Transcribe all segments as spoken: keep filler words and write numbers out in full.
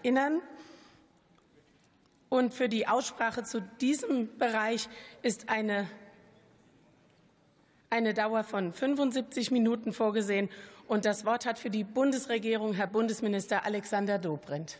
Innern. Und für die Aussprache zu diesem Bereich ist eine, eine Dauer von fünfundsiebzig Minuten vorgesehen. Und das Wort hat für die Bundesregierung Herr Bundesminister Alexander Dobrindt.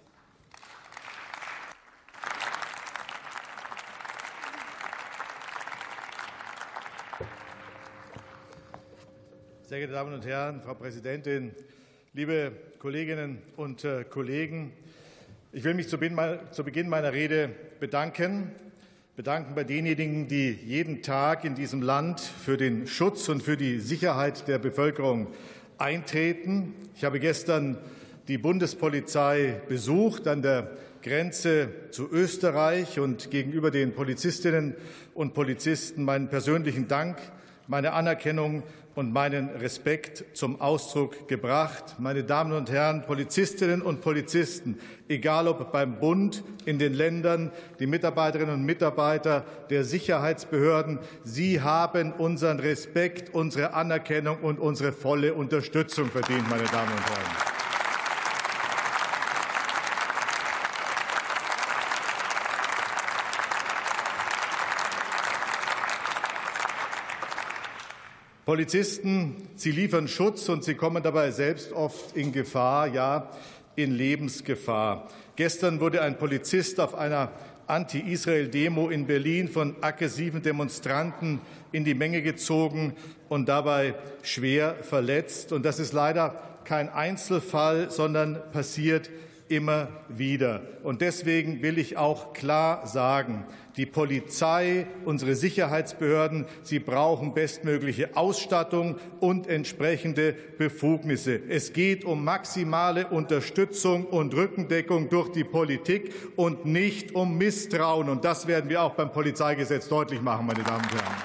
Sehr geehrte Damen und Herren, Frau Präsidentin, liebe Kolleginnen und Kollegen! Ich will mich zu Beginn meiner Rede bedanken, bedanken bei denjenigen, die jeden Tag in diesem Land für den Schutz und für die Sicherheit der Bevölkerung eintreten. Ich habe gestern die Bundespolizei besucht an der Grenze zu Österreich und gegenüber den Polizistinnen und Polizisten meinen persönlichen Dank, meine Anerkennung und meinen Respekt zum Ausdruck gebracht. Meine Damen und Herren, Polizistinnen und Polizisten, egal ob beim Bund, in den Ländern, die Mitarbeiterinnen und Mitarbeiter der Sicherheitsbehörden, Sie haben unseren Respekt, unsere Anerkennung und unsere volle Unterstützung verdient, meine Damen und Herren. Polizisten, sie liefern Schutz, und sie kommen dabei selbst oft in Gefahr, ja, in Lebensgefahr. Gestern wurde ein Polizist auf einer Anti-Israel-Demo in Berlin von aggressiven Demonstranten in die Menge gezogen und dabei schwer verletzt. Und das ist leider kein Einzelfall, sondern passiert immer wieder. Und deswegen will ich auch klar sagen, die Polizei, unsere Sicherheitsbehörden, sie brauchen bestmögliche Ausstattung und entsprechende Befugnisse. Es geht um maximale Unterstützung und Rückendeckung durch die Politik und nicht um Misstrauen. Und das werden wir auch beim Polizeigesetz deutlich machen, meine Damen und Herren.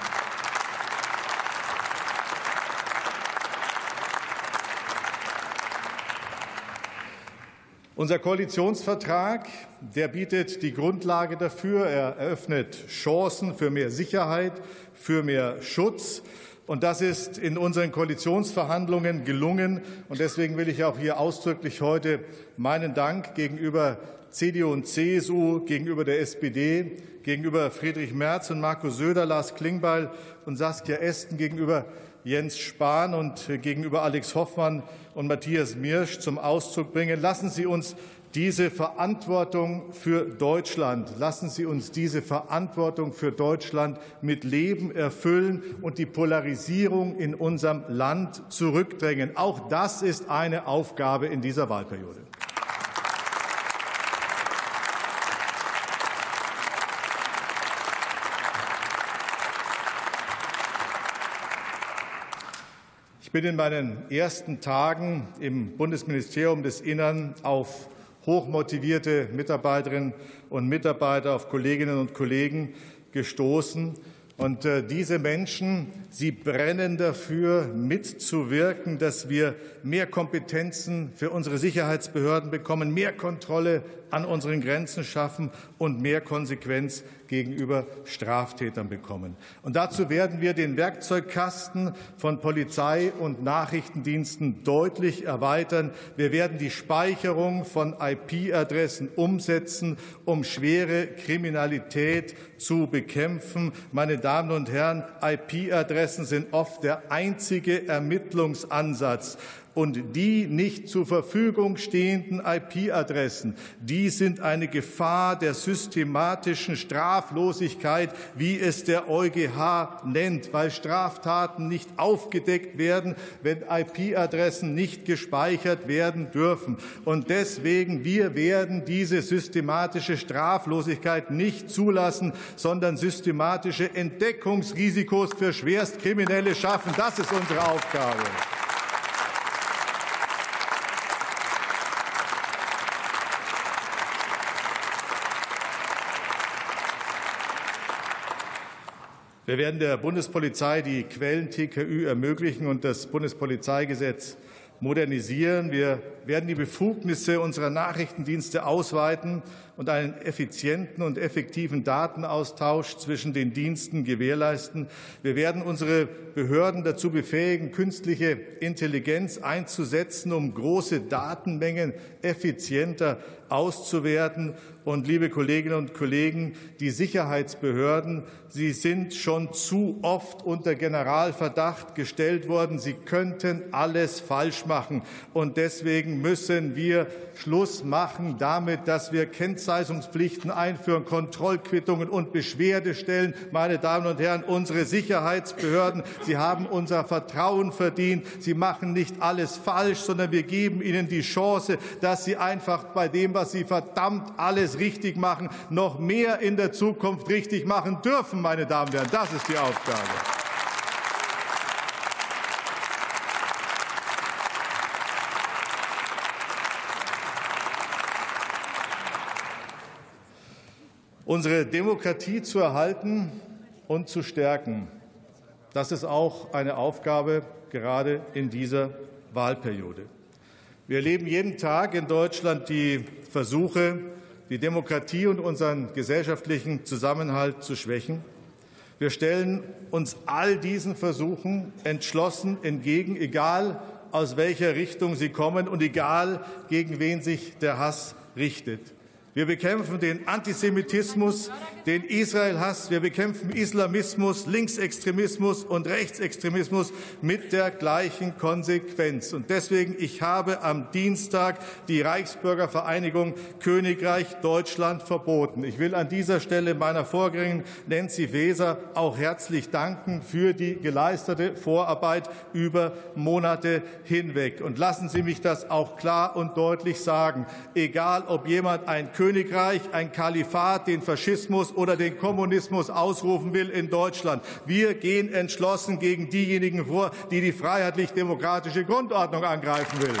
Unser Koalitionsvertrag, der bietet die Grundlage dafür. Er eröffnet Chancen für mehr Sicherheit, für mehr Schutz. Und das ist in unseren Koalitionsverhandlungen gelungen. Und deswegen will ich auch hier ausdrücklich heute meinen Dank gegenüber C D U und C S U, gegenüber der S P D, gegenüber Friedrich Merz und Markus Söder, Lars Klingbeil und Saskia Esken, gegenüber Jens Spahn und gegenüber Alex Hoffmann und Matthias Mirsch zum Ausdruck bringen. Lassen Sie uns diese Verantwortung für Deutschland, lassen Sie uns diese Verantwortung für Deutschland mit Leben erfüllen und die Polarisierung in unserem Land zurückdrängen. Auch das ist eine Aufgabe in dieser Wahlperiode. Ich bin in meinen ersten Tagen im Bundesministerium des Innern auf hochmotivierte Mitarbeiterinnen und Mitarbeiter, auf Kolleginnen und Kollegen gestoßen. Und diese Menschen, sie brennen dafür, mitzuwirken, dass wir mehr Kompetenzen für unsere Sicherheitsbehörden bekommen, mehr Kontrolle an unseren Grenzen schaffen und mehr Konsequenz gegenüber Straftätern bekommen. Und dazu werden wir den Werkzeugkasten von Polizei und Nachrichtendiensten deutlich erweitern. Wir werden die Speicherung von I P-Adressen umsetzen, um schwere Kriminalität zu bekämpfen. Meine Damen und Herren, I P-Adressen sind oft der einzige Ermittlungsansatz. Und die nicht zur Verfügung stehenden I P-Adressen, die sind eine Gefahr der systematischen Straflosigkeit, wie es der EuGH nennt, weil Straftaten nicht aufgedeckt werden, wenn I P-Adressen nicht gespeichert werden dürfen. Und deswegen, wir werden diese systematische Straflosigkeit nicht zulassen, sondern systematische Entdeckungsrisikos für Schwerstkriminelle schaffen. Das ist unsere Aufgabe. Wir werden der Bundespolizei die Quellen-T K Ü ermöglichen und das Bundespolizeigesetz modernisieren. Wir werden die Befugnisse unserer Nachrichtendienste ausweiten und einen effizienten und effektiven Datenaustausch zwischen den Diensten gewährleisten. Wir werden unsere Behörden dazu befähigen, künstliche Intelligenz einzusetzen, um große Datenmengen effizienter auszuwerten. Und, liebe Kolleginnen und Kollegen, die Sicherheitsbehörden, sie sind schon zu oft unter Generalverdacht gestellt worden. Sie könnten alles falsch machen. Und deswegen müssen wir Schluss machen damit, dass wir Kennzeichnungspflichten einführen, Kontrollquittungen und Beschwerdestellen. Meine Damen und Herren, unsere Sicherheitsbehörden, sie haben unser Vertrauen verdient. Sie machen nicht alles falsch, sondern wir geben ihnen die Chance, dass sie einfach bei dem, was sie verdammt alles richtig machen, noch mehr in der Zukunft richtig machen dürfen. Meine Damen und Herren, das ist die Aufgabe. Unsere Demokratie zu erhalten und zu stärken, das ist auch eine Aufgabe gerade in dieser Wahlperiode. Wir erleben jeden Tag in Deutschland die Versuche, die Demokratie und unseren gesellschaftlichen Zusammenhalt zu schwächen. Wir stellen uns all diesen Versuchen entschlossen entgegen, egal aus welcher Richtung sie kommen und egal gegen wen sich der Hass richtet. Wir bekämpfen den Antisemitismus, den Israel-Hass. Wir bekämpfen Islamismus, Linksextremismus und Rechtsextremismus mit der gleichen Konsequenz. Und deswegen, ich habe am Dienstag die Reichsbürgervereinigung Königreich Deutschland verboten. Ich will an dieser Stelle meiner Vorgängerin Nancy Faeser auch herzlich danken für die geleistete Vorarbeit über Monate hinweg. Und lassen Sie mich das auch klar und deutlich sagen. Egal, ob jemand ein Königreich, ein Kalifat, den Faschismus oder den Kommunismus ausrufen will in Deutschland. Wir gehen entschlossen gegen diejenigen vor, die die freiheitlich-demokratische Grundordnung angreifen will.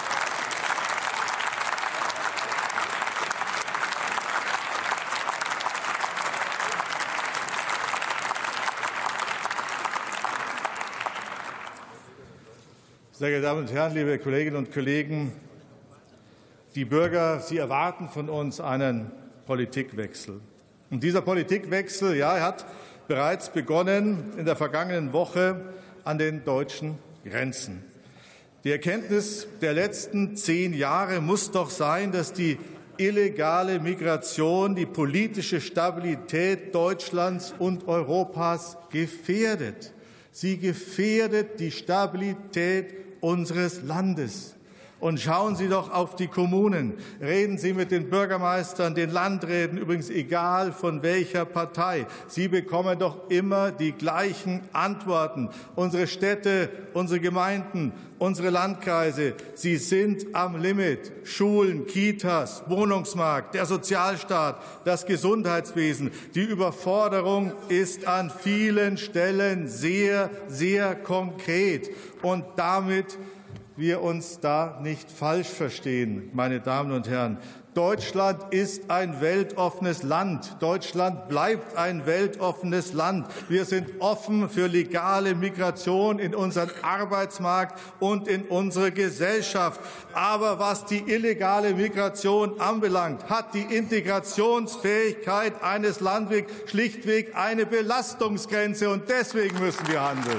Sehr geehrte Damen und Herren, liebe Kolleginnen und Kollegen! Die Bürger, sie erwarten von uns einen Politikwechsel. Und dieser Politikwechsel, ja, er hat bereits begonnen in der vergangenen Woche an den deutschen Grenzen. Die Erkenntnis der letzten zehn Jahre muss doch sein, dass die illegale Migration die politische Stabilität Deutschlands und Europas gefährdet. Sie gefährdet die Stabilität unseres Landes. Und schauen Sie doch auf die Kommunen. Reden Sie mit den Bürgermeistern, den Landräten, übrigens egal von welcher Partei. Sie bekommen doch immer die gleichen Antworten. Unsere Städte, unsere Gemeinden, unsere Landkreise, sie sind am Limit. Schulen, Kitas, Wohnungsmarkt, der Sozialstaat, das Gesundheitswesen. Die Überforderung ist an vielen Stellen sehr, sehr konkret. Und damit wir uns da nicht falsch verstehen, meine Damen und Herren. Deutschland ist ein weltoffenes Land. Deutschland bleibt ein weltoffenes Land. Wir sind offen für legale Migration in unseren Arbeitsmarkt und in unsere Gesellschaft. Aber was die illegale Migration anbelangt, hat die Integrationsfähigkeit eines Landes schlichtweg eine Belastungsgrenze. Und deswegen müssen wir handeln.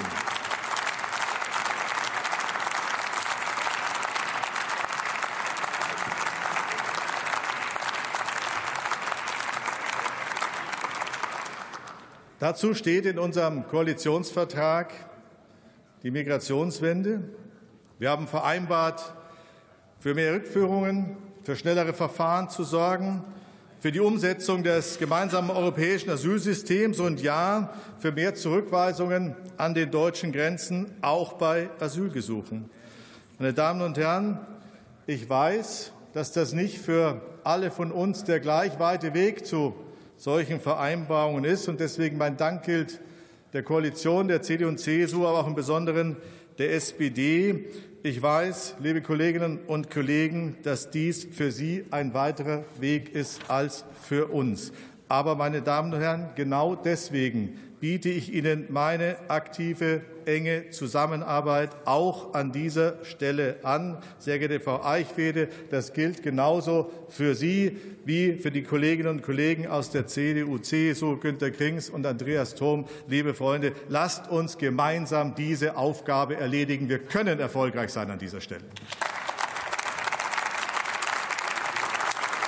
Dazu steht in unserem Koalitionsvertrag die Migrationswende. Wir haben vereinbart, für mehr Rückführungen, für schnellere Verfahren zu sorgen, für die Umsetzung des gemeinsamen europäischen Asylsystems und ja, für mehr Zurückweisungen an den deutschen Grenzen, auch bei Asylgesuchen. Meine Damen und Herren, ich weiß, dass das nicht für alle von uns der gleich weite Weg zu solchen Vereinbarungen ist. Und deswegen mein Dank gilt der Koalition der C D U und C S U, aber auch im Besonderen der S P D. Ich weiß, liebe Kolleginnen und Kollegen, dass dies für Sie ein weiterer Weg ist als für uns. Aber, meine Damen und Herren, genau deswegen biete ich Ihnen meine aktive, enge Zusammenarbeit auch an dieser Stelle an. Sehr geehrte Frau Eichwede, das gilt genauso für Sie wie für die Kolleginnen und Kollegen aus der C D U, C S U, Günter Krings und Andreas Thom. Liebe Freunde, lasst uns gemeinsam diese Aufgabe erledigen. Wir können erfolgreich sein an dieser Stelle.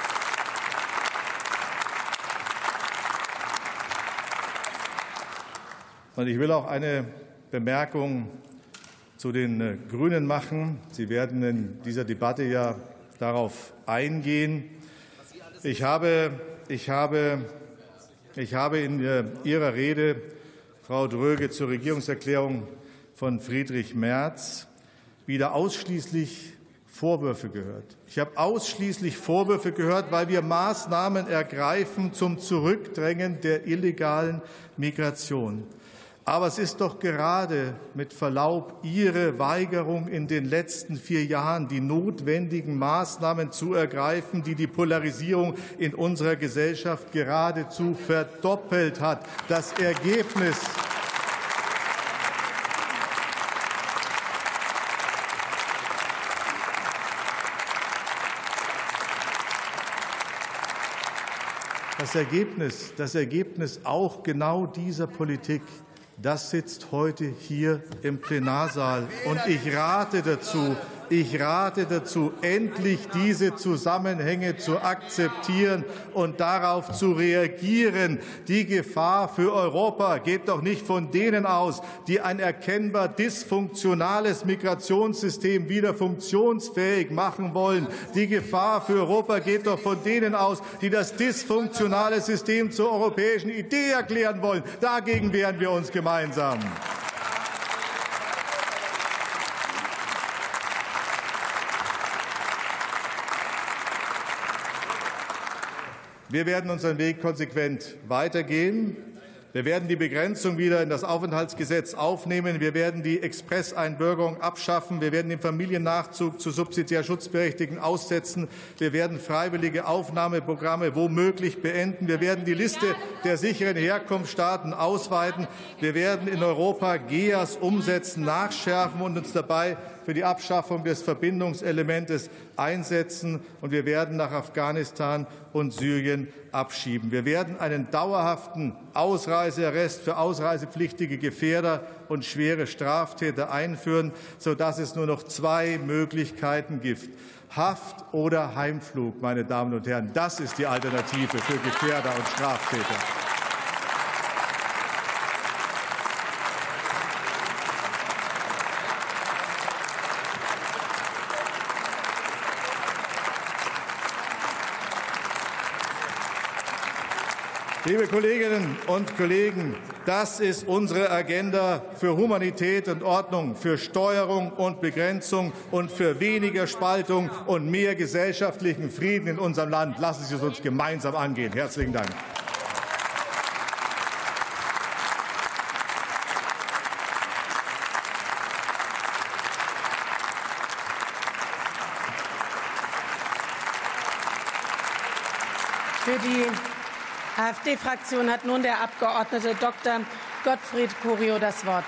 Und ich will auch eine Bemerkung zu den Grünen machen. Sie werden in dieser Debatte ja darauf eingehen. Ich habe, ich habe, ich habe in Ihrer Rede, Frau Dröge, zur Regierungserklärung von Friedrich Merz wieder ausschließlich Vorwürfe gehört. Ich habe ausschließlich Vorwürfe gehört, weil wir Maßnahmen ergreifen zum Zurückdrängen der illegalen Migration. Aber es ist doch gerade mit Verlaub Ihre Weigerung in den letzten vier Jahren, die notwendigen Maßnahmen zu ergreifen, die die Polarisierung in unserer Gesellschaft geradezu verdoppelt hat. Das Ergebnis Das Ergebnis, das Ergebnis auch genau dieser Politik, das sitzt heute hier im Plenarsaal. Und ich rate dazu, ich rate dazu, endlich diese Zusammenhänge zu akzeptieren und darauf zu reagieren. Die Gefahr für Europa geht doch nicht von denen aus, die ein erkennbar dysfunktionales Migrationssystem wieder funktionsfähig machen wollen. Die Gefahr für Europa geht doch von denen aus, die das dysfunktionale System zur europäischen Idee erklären wollen. Dagegen wehren wir uns gemeinsam. Wir werden unseren Weg konsequent weitergehen. Wir werden die Begrenzung wieder in das Aufenthaltsgesetz aufnehmen. Wir werden die Expresseinbürgerung abschaffen. Wir werden den Familiennachzug zu subsidiär Schutzberechtigten aussetzen. Wir werden freiwillige Aufnahmeprogramme womöglich beenden. Wir werden die Liste der sicheren Herkunftsstaaten ausweiten. Wir werden in Europa G E A S umsetzen, nachschärfen und uns dabei für die Abschaffung des Verbindungselementes einsetzen. Und wir werden nach Afghanistan und Syrien abschieben. Wir werden einen dauerhaften Ausreisearrest für ausreisepflichtige Gefährder und schwere Straftäter einführen, sodass es nur noch zwei Möglichkeiten gibt: Haft oder Heimflug, meine Damen und Herren. Das ist die Alternative für Gefährder und Straftäter. Liebe Kolleginnen und Kollegen, das ist unsere Agenda für Humanität und Ordnung, für Steuerung und Begrenzung und für weniger Spaltung und mehr gesellschaftlichen Frieden in unserem Land. Lassen Sie es uns gemeinsam angehen. Herzlichen Dank. Für die AfD-Fraktion hat nun der Abgeordnete Doktor Gottfried Curio das Wort.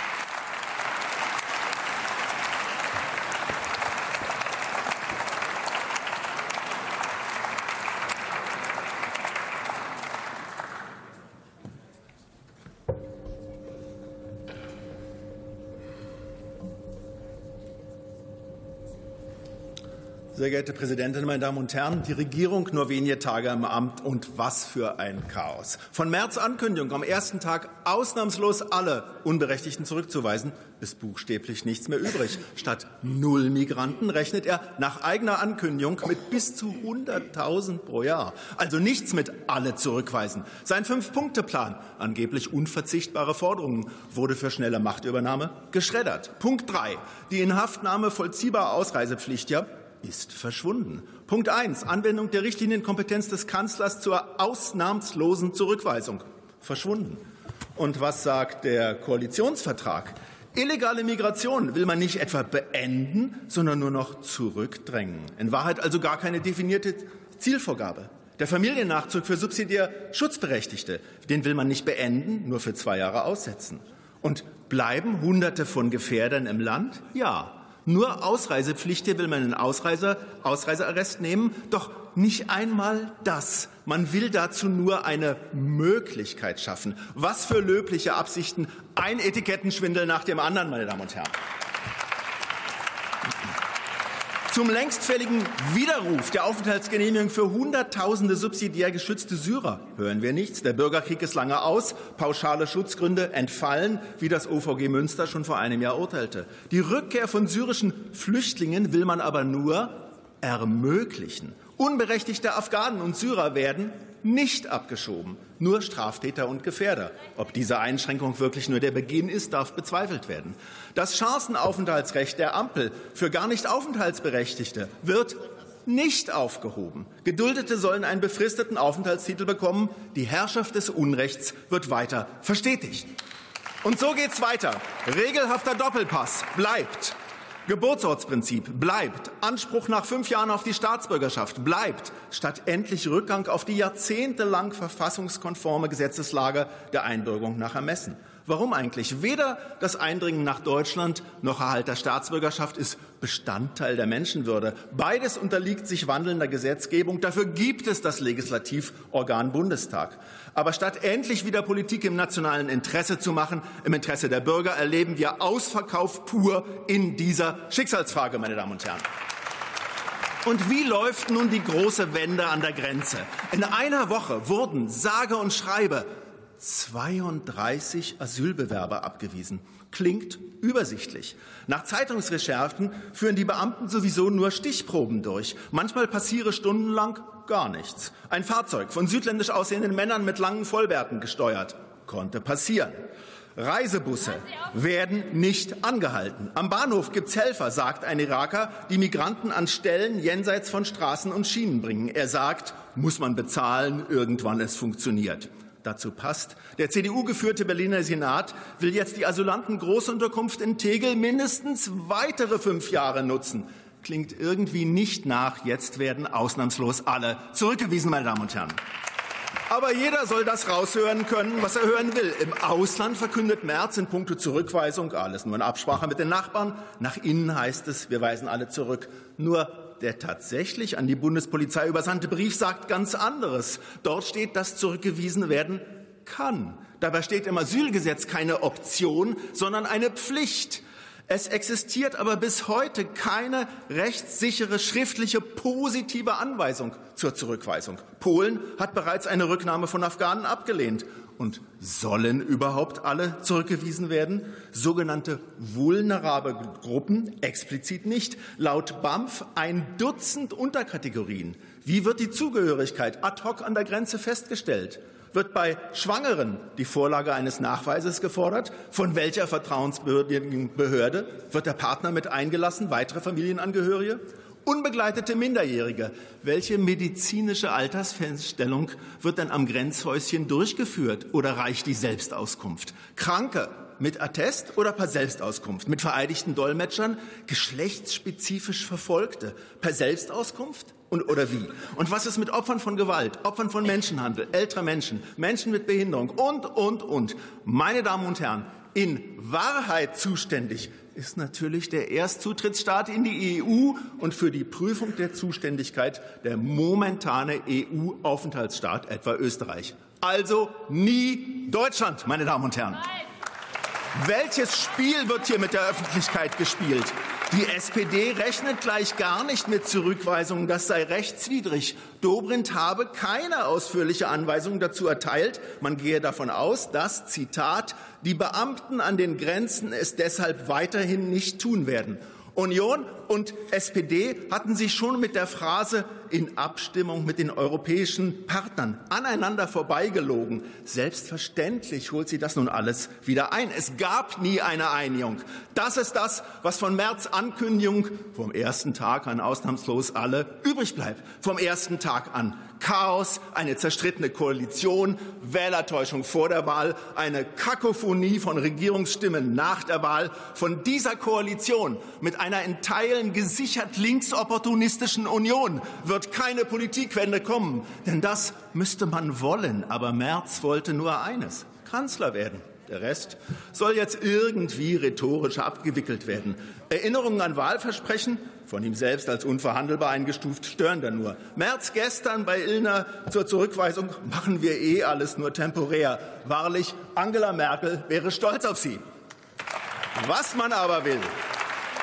Sehr geehrte Präsidentin, meine Damen und Herren! Die Regierung nur wenige Tage im Amt, und was für ein Chaos. Von Merz' Ankündigung, am ersten Tag ausnahmslos alle Unberechtigten zurückzuweisen, ist buchstäblich nichts mehr übrig. Statt null Migranten rechnet er nach eigener Ankündigung mit bis zu hunderttausend pro Jahr. Also nichts mit alle zurückweisen. Sein Fünf-Punkte-Plan, angeblich unverzichtbare Forderungen, wurde für schnelle Machtübernahme geschreddert. Punkt drei. Die Inhaftnahme vollziehbarer Ausreisepflicht, ja, ist verschwunden. Punkt eins. Anwendung der Richtlinienkompetenz des Kanzlers zur ausnahmslosen Zurückweisung. Verschwunden. Und was sagt der Koalitionsvertrag? Illegale Migration will man nicht etwa beenden, sondern nur noch zurückdrängen. In Wahrheit also gar keine definierte Zielvorgabe. Der Familiennachzug für subsidiär Schutzberechtigte, den will man nicht beenden, nur für zwei Jahre aussetzen. Und bleiben Hunderte von Gefährdern im Land? Ja. Nur Ausreisepflichtige will man in Ausreise, Ausreisearrest nehmen, doch nicht einmal das. Man will dazu nur eine Möglichkeit schaffen. Was für löbliche Absichten, ein Etikettenschwindel nach dem anderen, meine Damen und Herren. Zum längst fälligen Widerruf der Aufenthaltsgenehmigung für Hunderttausende subsidiär geschützte Syrer hören wir nichts. Der Bürgerkrieg ist lange aus, pauschale Schutzgründe entfallen, wie das O V G Münster schon vor einem Jahr urteilte. Die Rückkehr von syrischen Flüchtlingen will man aber nur ermöglichen. Unberechtigte Afghanen und Syrer werden nicht abgeschoben, nur Straftäter und Gefährder. Ob diese Einschränkung wirklich nur der Beginn ist, darf bezweifelt werden. Das Chancenaufenthaltsrecht der Ampel für gar nicht Aufenthaltsberechtigte wird nicht aufgehoben. Geduldete sollen einen befristeten Aufenthaltstitel bekommen. Die Herrschaft des Unrechts wird weiter verstetigt. Und so geht's weiter. Regelhafter Doppelpass bleibt. Geburtsortsprinzip bleibt. Anspruch nach fünf Jahren auf die Staatsbürgerschaft bleibt. Statt endlich Rückgang auf die jahrzehntelang verfassungskonforme Gesetzeslage der Einbürgerung nach Ermessen. Warum eigentlich? Weder das Eindringen nach Deutschland noch Erhalt der Staatsbürgerschaft ist Bestandteil der Menschenwürde. Beides unterliegt sich wandelnder Gesetzgebung. Dafür gibt es das Legislativorgan Bundestag. Aber statt endlich wieder Politik im nationalen Interesse zu machen, im Interesse der Bürger, erleben wir Ausverkauf pur in dieser Schicksalsfrage, meine Damen und Herren. Und wie läuft nun die große Wende an der Grenze? In einer Woche wurden sage und schreibe zweiunddreißig Asylbewerber abgewiesen. Klingt übersichtlich. Nach Zeitungsrecherchen führen die Beamten sowieso nur Stichproben durch. Manchmal passiere stundenlang gar nichts. Ein Fahrzeug von südländisch aussehenden Männern mit langen Vollbärten gesteuert. Konnte passieren. Reisebusse werden nicht angehalten. Am Bahnhof gibt's Helfer, sagt ein Iraker, die Migranten an Stellen jenseits von Straßen und Schienen bringen. Er sagt, muss man bezahlen, irgendwann es funktioniert. Dazu passt, der C D U-geführte Berliner Senat will jetzt die Asylanten-Großunterkunft in Tegel mindestens weitere fünf Jahre nutzen. Klingt irgendwie nicht nach, jetzt werden ausnahmslos alle zurückgewiesen, meine Damen und Herren. Aber jeder soll das raushören können, was er hören will. Im Ausland verkündet Merz in puncto Zurückweisung, alles nur in Absprache mit den Nachbarn. Nach innen heißt es, wir weisen alle zurück. Nur der tatsächlich an die Bundespolizei übersandte Brief sagt ganz anderes. Dort steht, dass zurückgewiesen werden kann. Dabei steht im Asylgesetz keine Option, sondern eine Pflicht. Es existiert aber bis heute keine rechtssichere schriftliche positive Anweisung zur Zurückweisung. Polen hat bereits eine Rücknahme von Afghanen abgelehnt. Und sollen überhaupt alle zurückgewiesen werden? Sogenannte vulnerable Gruppen explizit nicht. Laut B A M F ein Dutzend Unterkategorien. Wie wird die Zugehörigkeit ad hoc an der Grenze festgestellt? Wird bei Schwangeren die Vorlage eines Nachweises gefordert? Von welcher vertrauenswürdigen Behörde wird der Partner mit eingelassen? Weitere Familienangehörige? Unbegleitete Minderjährige. Welche medizinische Altersfeststellung wird denn am Grenzhäuschen durchgeführt oder reicht die Selbstauskunft? Kranke mit Attest oder per Selbstauskunft? Mit vereidigten Dolmetschern? Geschlechtsspezifisch Verfolgte? Per Selbstauskunft? Und, oder wie? Und was ist mit Opfern von Gewalt, Opfern von Menschenhandel, ältere Menschen, Menschen mit Behinderung und, und, und? Meine Damen und Herren, in Wahrheit zuständig ist natürlich der Erstzutrittsstaat in die E U und für die Prüfung der Zuständigkeit der momentane E U-Aufenthaltsstaat, etwa Österreich. Also nie Deutschland, meine Damen und Herren. Welches Spiel wird hier mit der Öffentlichkeit gespielt? Die S P D rechnet gleich gar nicht mit Zurückweisungen, das sei rechtswidrig. Dobrindt habe keine ausführliche Anweisung dazu erteilt. Man gehe davon aus, dass, Zitat, die Beamten an den Grenzen es deshalb weiterhin nicht tun werden. Union und S P D hatten sich schon mit der Phrase in Abstimmung mit den europäischen Partnern aneinander vorbeigelogen. Selbstverständlich holt sie das nun alles wieder ein. Es gab nie eine Einigung. Das ist das, was von Merz' Ankündigung vom ersten Tag an ausnahmslos alle übrig bleibt. Vom ersten Tag an Chaos, eine zerstrittene Koalition, Wählertäuschung vor der Wahl, eine Kakophonie von Regierungsstimmen nach der Wahl. Von dieser Koalition mit einer in Teilen gesichert linksopportunistischen Union wird keine Politikwende kommen. Denn das müsste man wollen. Aber Merz wollte nur eines: Kanzler werden. Der Rest soll jetzt irgendwie rhetorisch abgewickelt werden. Erinnerungen an Wahlversprechen, von ihm selbst als unverhandelbar eingestuft, stören da nur. Merz gestern bei Illner zur Zurückweisung: machen wir eh alles nur temporär. Wahrlich, Angela Merkel wäre stolz auf Sie. Was man aber will,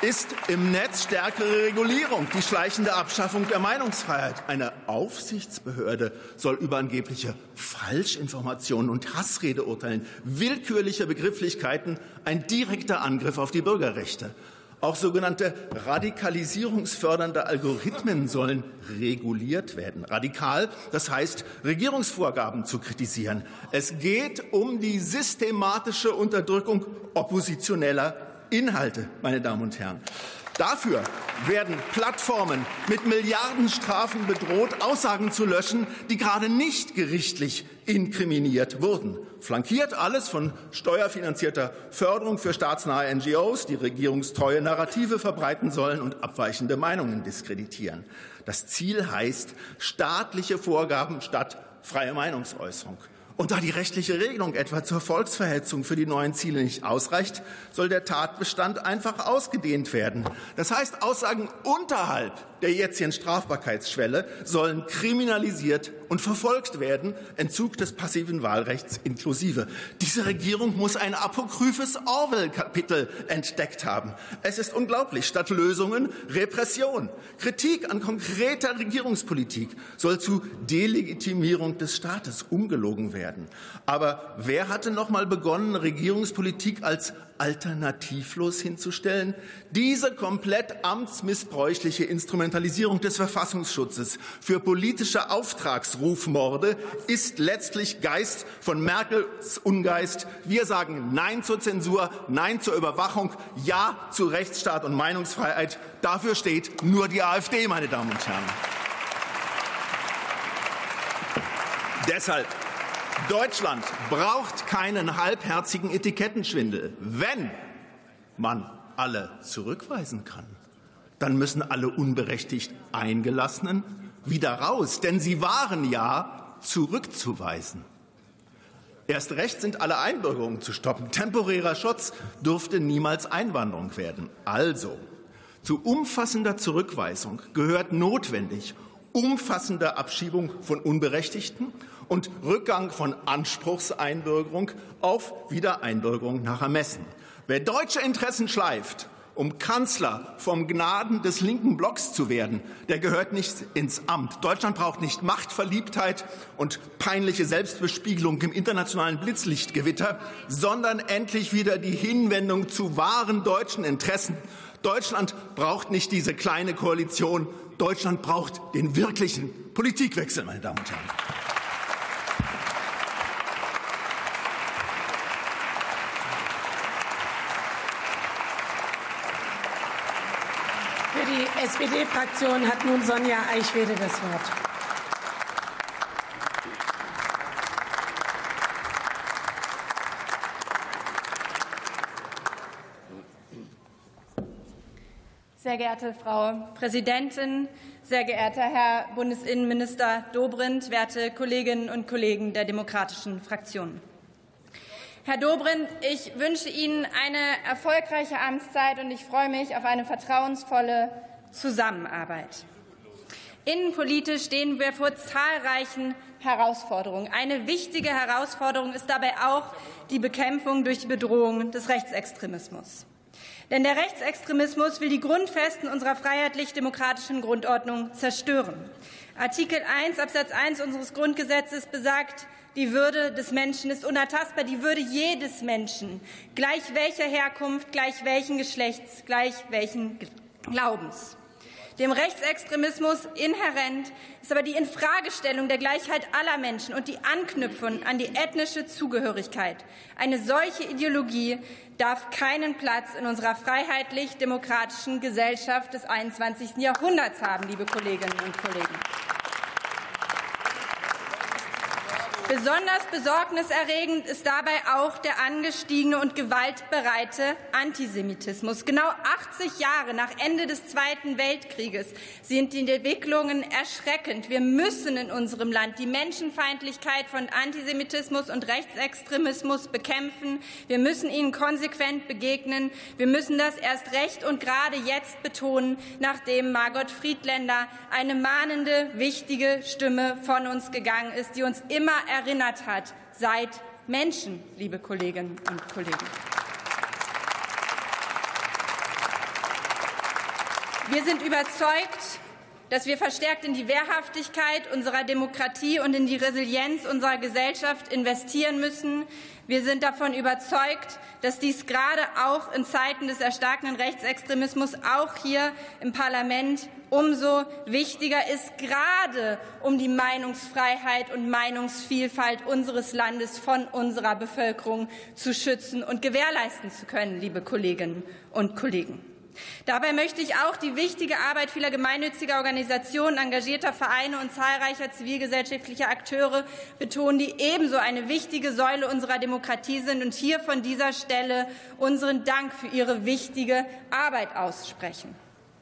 ist im Netz stärkere Regulierung, die schleichende Abschaffung der Meinungsfreiheit. Eine Aufsichtsbehörde soll über angebliche Falschinformationen und Hassrede urteilen, willkürliche Begrifflichkeiten, ein direkter Angriff auf die Bürgerrechte. Auch sogenannte radikalisierungsfördernde Algorithmen sollen reguliert werden. Radikal, das heißt, Regierungsvorgaben zu kritisieren. Es geht um die systematische Unterdrückung oppositioneller Inhalte, meine Damen und Herren. Dafür werden Plattformen mit Milliardenstrafen bedroht, Aussagen zu löschen, die gerade nicht gerichtlich inkriminiert wurden. Flankiert alles von steuerfinanzierter Förderung für staatsnahe N G Os, die regierungstreue Narrative verbreiten sollen und abweichende Meinungen diskreditieren. Das Ziel heißt staatliche Vorgaben statt freie Meinungsäußerung. Und da die rechtliche Regelung etwa zur Volksverhetzung für die neuen Ziele nicht ausreicht, soll der Tatbestand einfach ausgedehnt werden. Das heißt, Aussagen unterhalb der jetzigen Strafbarkeitsschwelle sollen kriminalisiert und verfolgt werden, Entzug des passiven Wahlrechts inklusive. Diese Regierung muss ein apokryphes Orwell-Kapitel entdeckt haben. Es ist unglaublich. Statt Lösungen Repression. Kritik an konkreter Regierungspolitik soll zu Delegitimierung des Staates umgelogen werden. Aber wer hatte noch mal begonnen, Regierungspolitik als alternativlos hinzustellen? Diese komplett amtsmissbräuchliche Instrumentalisierung des Verfassungsschutzes für politische Auftragsrufmorde ist letztlich Geist von Merkels Ungeist. Wir sagen Nein zur Zensur, Nein zur Überwachung, Ja zu Rechtsstaat und Meinungsfreiheit. Dafür steht nur die AfD, meine Damen und Herren. Deshalb Deutschland braucht keinen halbherzigen Etikettenschwindel. Wenn man alle zurückweisen kann, dann müssen alle unberechtigt Eingelassenen wieder raus, denn sie waren ja zurückzuweisen. Erst recht sind alle Einbürgerungen zu stoppen. Temporärer Schutz dürfte niemals Einwanderung werden. Also, zu umfassender Zurückweisung gehört notwendig umfassende Abschiebung von Unberechtigten und Rückgang von Anspruchseinbürgerung auf Wiedereinbürgerung nach Ermessen. Wer deutsche Interessen schleift, um Kanzler vom Gnaden des linken Blocks zu werden, der gehört nicht ins Amt. Deutschland braucht nicht Machtverliebtheit und peinliche Selbstbespiegelung im internationalen Blitzlichtgewitter, sondern endlich wieder die Hinwendung zu wahren deutschen Interessen. Deutschland braucht nicht diese kleine Koalition. Deutschland braucht den wirklichen Politikwechsel, meine Damen und Herren. Für die S P D-Fraktion hat nun Sonja Eichwede das Wort. Sehr geehrte Frau Präsidentin, sehr geehrter Herr Bundesinnenminister Dobrindt, werte Kolleginnen und Kollegen der demokratischen Fraktionen. Herr Dobrindt, ich wünsche Ihnen eine erfolgreiche Amtszeit und ich freue mich auf eine vertrauensvolle Zusammenarbeit. Innenpolitisch stehen wir vor zahlreichen Herausforderungen. Eine wichtige Herausforderung ist dabei auch die Bekämpfung durch die Bedrohung des Rechtsextremismus. Denn der Rechtsextremismus will die Grundfesten unserer freiheitlich-demokratischen Grundordnung zerstören. Artikel eins Absatz eins unseres Grundgesetzes besagt, die Würde des Menschen ist unantastbar, die Würde jedes Menschen, gleich welcher Herkunft, gleich welchen Geschlechts, gleich welchen Glaubens. Dem Rechtsextremismus inhärent ist aber die Infragestellung der Gleichheit aller Menschen und die Anknüpfung an die ethnische Zugehörigkeit. Eine solche Ideologie darf keinen Platz in unserer freiheitlich-demokratischen Gesellschaft des einundzwanzigsten Jahrhunderts haben, liebe Kolleginnen und Kollegen. Besonders besorgniserregend ist dabei auch der angestiegene und gewaltbereite Antisemitismus. Genau achtzig Jahre nach Ende des Zweiten Weltkrieges sind die Entwicklungen erschreckend. Wir müssen in unserem Land die Menschenfeindlichkeit von Antisemitismus und Rechtsextremismus bekämpfen. Wir müssen ihnen konsequent begegnen. Wir müssen das erst recht und gerade jetzt betonen, nachdem Margot Friedländer eine mahnende, wichtige Stimme von uns gegangen ist, die uns immer erinnert hat, seid Menschen, liebe Kolleginnen und Kollegen. Wir sind überzeugt, dass wir verstärkt in die Wehrhaftigkeit unserer Demokratie und in die Resilienz unserer Gesellschaft investieren müssen. Wir sind davon überzeugt, dass dies gerade auch in Zeiten des erstarkenden Rechtsextremismus auch hier im Parlament umso wichtiger ist, gerade um die Meinungsfreiheit und Meinungsvielfalt unseres Landes von unserer Bevölkerung zu schützen und gewährleisten zu können, liebe Kolleginnen und Kollegen. Dabei möchte ich auch die wichtige Arbeit vieler gemeinnütziger Organisationen, engagierter Vereine und zahlreicher zivilgesellschaftlicher Akteure betonen, die ebenso eine wichtige Säule unserer Demokratie sind und hier von dieser Stelle unseren Dank für ihre wichtige Arbeit aussprechen.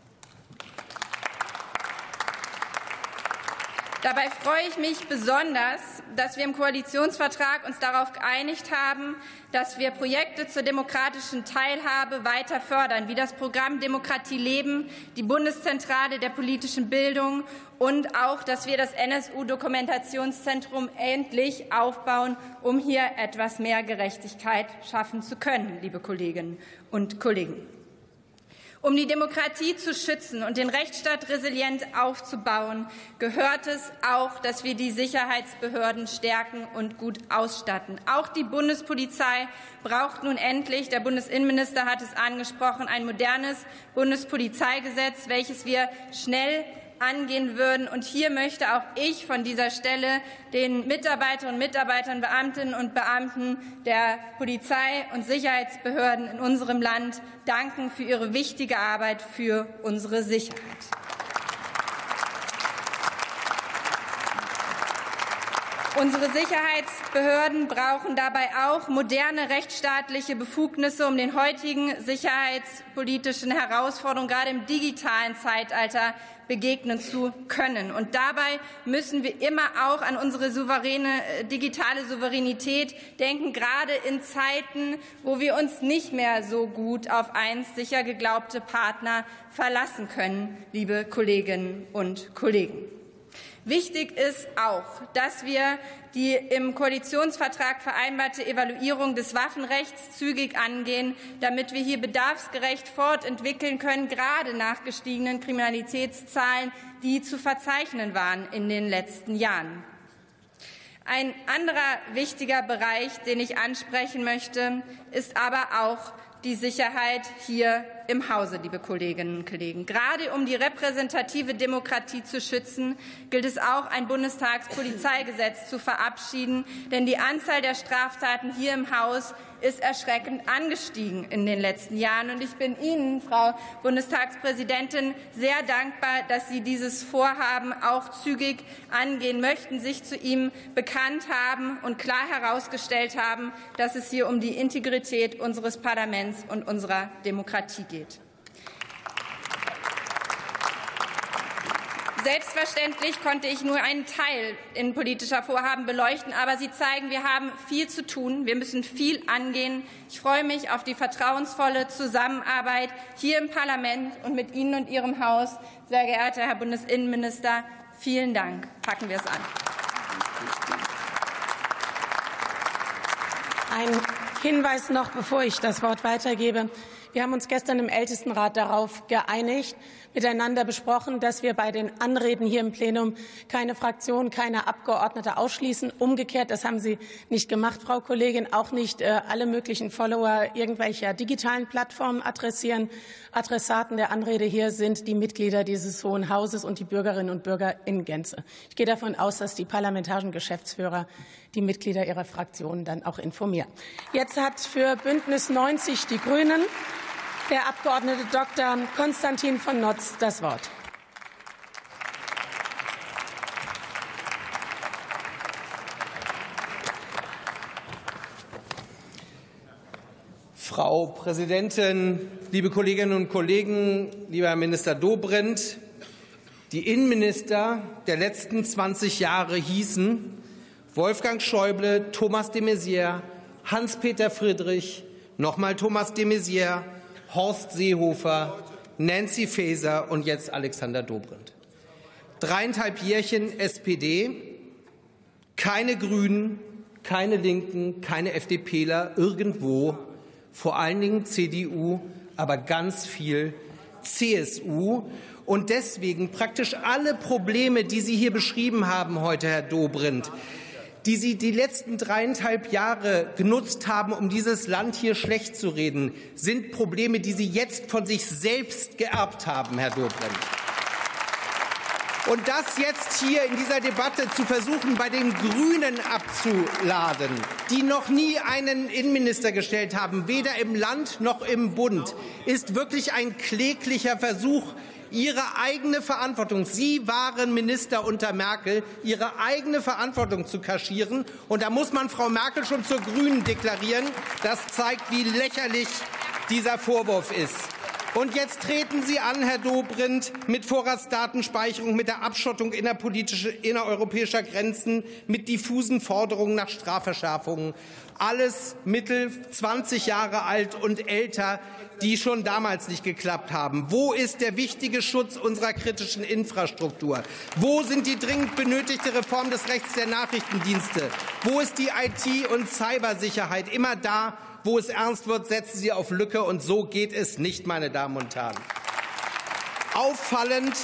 Dabei freue ich mich besonders, dass wir im Koalitionsvertrag uns darauf geeinigt haben, dass wir Projekte zur demokratischen Teilhabe weiter fördern, wie das Programm Demokratie leben, die Bundeszentrale der politischen Bildung und auch, dass wir das N S U-Dokumentationszentrum endlich aufbauen, um hier etwas mehr Gerechtigkeit schaffen zu können, liebe Kolleginnen und Kollegen. Um die Demokratie zu schützen und den Rechtsstaat resilient aufzubauen, gehört es auch, dass wir die Sicherheitsbehörden stärken und gut ausstatten. Auch die Bundespolizei braucht nun endlich, der Bundesinnenminister hat es angesprochen, ein modernes Bundespolizeigesetz, welches wir schnell angehen würden. Und hier möchte auch ich von dieser Stelle den Mitarbeiterinnen und Mitarbeitern, Beamtinnen und Beamten der Polizei- und Sicherheitsbehörden in unserem Land danken für ihre wichtige Arbeit für unsere Sicherheit. Unsere Sicherheitsbehörden brauchen dabei auch moderne rechtsstaatliche Befugnisse, um den heutigen sicherheitspolitischen Herausforderungen gerade im digitalen Zeitalter begegnen zu können. Und dabei müssen wir immer auch an unsere souveräne digitale Souveränität denken, gerade in Zeiten, wo wir uns nicht mehr so gut auf einst sicher geglaubte Partner verlassen können, liebe Kolleginnen und Kollegen. Wichtig ist auch, dass wir die im Koalitionsvertrag vereinbarte Evaluierung des Waffenrechts zügig angehen, damit wir hier bedarfsgerecht fortentwickeln können, gerade nach gestiegenen Kriminalitätszahlen, die zu verzeichnen waren in den letzten Jahren. Ein anderer wichtiger Bereich, den ich ansprechen möchte, ist aber auch die Sicherheit hier im Hause, liebe Kolleginnen und Kollegen. Gerade um die repräsentative Demokratie zu schützen, gilt es auch, ein Bundestagspolizeigesetz zu verabschieden. Denn die Anzahl der Straftaten hier im Haus ist erschreckend angestiegen in den letzten Jahren. Und ich bin Ihnen, Frau Bundestagspräsidentin, sehr dankbar, dass Sie dieses Vorhaben auch zügig angehen möchten, sich zu ihm bekannt haben und klar herausgestellt haben, dass es hier um die Integrität unseres Parlaments und unserer Demokratie geht. Selbstverständlich konnte ich nur einen Teil innenpolitischer Vorhaben beleuchten, aber sie zeigen, wir haben viel zu tun, wir müssen viel angehen. Ich freue mich auf die vertrauensvolle Zusammenarbeit hier im Parlament und mit Ihnen und Ihrem Haus. Sehr geehrter Herr Bundesinnenminister, vielen Dank. Packen wir es an. Ein Hinweis noch, bevor ich das Wort weitergebe. Wir haben uns gestern im Ältestenrat darauf geeinigt, miteinander besprochen, dass wir bei den Anreden hier im Plenum keine Fraktion, keine Abgeordnete ausschließen. Umgekehrt, das haben Sie nicht gemacht, Frau Kollegin, auch nicht äh, alle möglichen Follower irgendwelcher digitalen Plattformen adressieren. Adressaten der Anrede hier sind die Mitglieder dieses Hohen Hauses und die Bürgerinnen und Bürger in Gänze. Ich gehe davon aus, dass die parlamentarischen Geschäftsführer die Mitglieder ihrer Fraktionen dann auch informieren. Jetzt hat für Bündnis neunzig die Grünen der Abgeordnete Doktor Konstantin von Notz das Wort. Frau Präsidentin, liebe Kolleginnen und Kollegen, lieber Herr Minister Dobrindt! Die Innenminister der letzten zwanzig Jahre hießen Wolfgang Schäuble, Thomas de Maizière, Hans-Peter Friedrich, nochmal Thomas de Maizière, Horst Seehofer, Nancy Faeser und jetzt Alexander Dobrindt. Dreieinhalb Jährchen S P D, keine Grünen, keine Linken, keine FDPler irgendwo, vor allen Dingen C D U, aber ganz viel C S U. Und deswegen praktisch alle Probleme, die Sie hier beschrieben haben heute, Herr Dobrindt, die Sie die letzten dreieinhalb Jahre genutzt haben, um dieses Land hier schlecht zu reden, sind Probleme, die Sie jetzt von sich selbst geerbt haben, Herr Dobrindt. Und das jetzt hier in dieser Debatte zu versuchen, bei den Grünen abzuladen, die noch nie einen Innenminister gestellt haben, weder im Land noch im Bund, ist wirklich ein kläglicher Versuch, Ihre eigene Verantwortung, Sie waren Minister unter Merkel, Ihre eigene Verantwortung zu kaschieren. Und da muss man Frau Merkel schon zur Grünen deklarieren. Das zeigt, wie lächerlich dieser Vorwurf ist. Und jetzt treten Sie an, Herr Dobrindt, mit Vorratsdatenspeicherung, mit der Abschottung innerpolitischer, innereuropäischer Grenzen, mit diffusen Forderungen nach Strafverschärfungen. Alles Mittel zwanzig Jahre alt und älter, die schon damals nicht geklappt haben. Wo ist der wichtige Schutz unserer kritischen Infrastruktur? Wo sind die dringend benötigte Reform des Rechts der Nachrichtendienste? Wo ist die I T- und Cybersicherheit? Immer da, wo es ernst wird, setzen Sie auf Lücke. Und so geht es nicht, meine Damen und Herren. Auffallend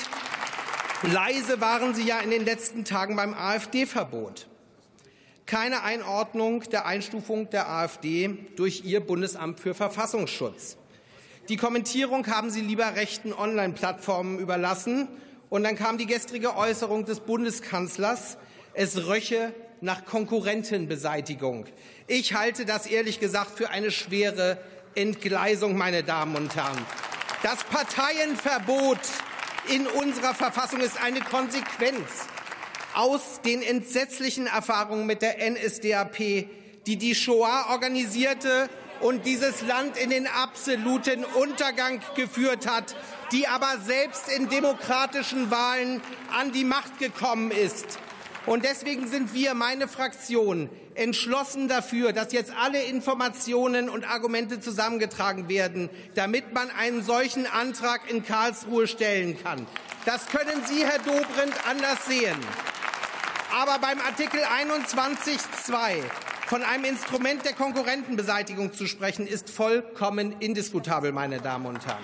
leise waren Sie ja in den letzten Tagen beim AfD-Verbot. Keine Einordnung der Einstufung der AfD durch Ihr Bundesamt für Verfassungsschutz. Die Kommentierung haben Sie lieber rechten Online-Plattformen überlassen. Und dann kam die gestrige Äußerung des Bundeskanzlers, es röche nach Konkurrentenbeseitigung. Ich halte das ehrlich gesagt für eine schwere Entgleisung, meine Damen und Herren. Das Parteienverbot in unserer Verfassung ist eine Konsequenz aus den entsetzlichen Erfahrungen mit der N S D A P, die die Shoah organisierte und dieses Land in den absoluten Untergang geführt hat, die aber selbst in demokratischen Wahlen an die Macht gekommen ist. Und deswegen sind wir, meine Fraktion, entschlossen dafür, dass jetzt alle Informationen und Argumente zusammengetragen werden, damit man einen solchen Antrag in Karlsruhe stellen kann. Das können Sie, Herr Dobrindt, anders sehen. Aber beim Artikel einundzwanzig Absatz zwei von einem Instrument der Konkurrentenbeseitigung zu sprechen, ist vollkommen indiskutabel, meine Damen und Herren.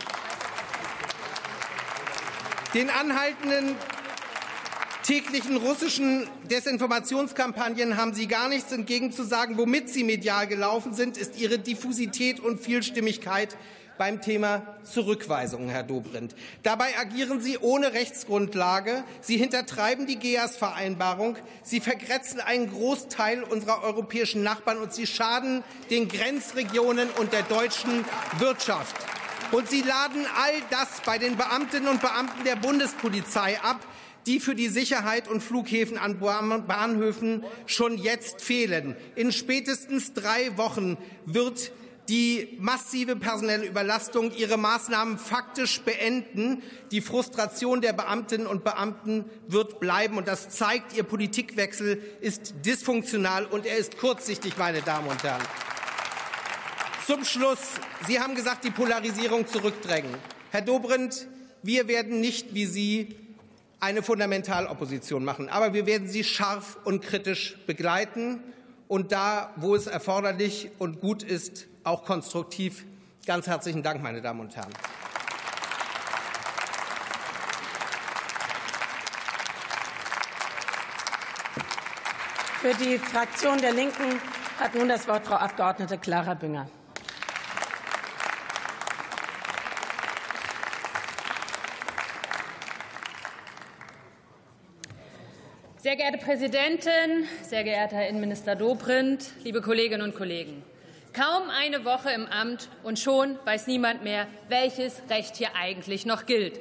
Den anhaltenden täglichen russischen Desinformationskampagnen haben Sie gar nichts entgegenzusagen. Womit Sie medial gelaufen sind, ist Ihre Diffusität und Vielstimmigkeit beim Thema Zurückweisung, Herr Dobrindt. Dabei agieren Sie ohne Rechtsgrundlage. Sie hintertreiben die G E A S-Vereinbarung. Sie vergrätzen einen Großteil unserer europäischen Nachbarn und Sie schaden den Grenzregionen und der deutschen Wirtschaft. Und Sie laden all das bei den Beamtinnen und Beamten der Bundespolizei ab, die für die Sicherheit und Flughäfen an Bahnhöfen schon jetzt fehlen. In spätestens drei Wochen wird die massive personelle Überlastung ihre Maßnahmen faktisch beenden. Die Frustration der Beamtinnen und Beamten wird bleiben. Und das zeigt, Ihr Politikwechsel ist dysfunktional und er ist kurzsichtig, meine Damen und Herren. Zum Schluss. Sie haben gesagt, die Polarisierung zurückdrängen. Herr Dobrindt, wir werden nicht wie Sie eine Fundamentalopposition machen. Aber wir werden Sie scharf und kritisch begleiten und da, wo es erforderlich und gut ist, auch konstruktiv. Ganz herzlichen Dank, meine Damen und Herren. Für die Fraktion der Linken hat nun das Wort Frau Abgeordnete Clara Bünger. Sehr geehrte Präsidentin, sehr geehrter Herr Innenminister Dobrindt, liebe Kolleginnen und Kollegen! Kaum eine Woche im Amt und schon weiß niemand mehr, welches Recht hier eigentlich noch gilt.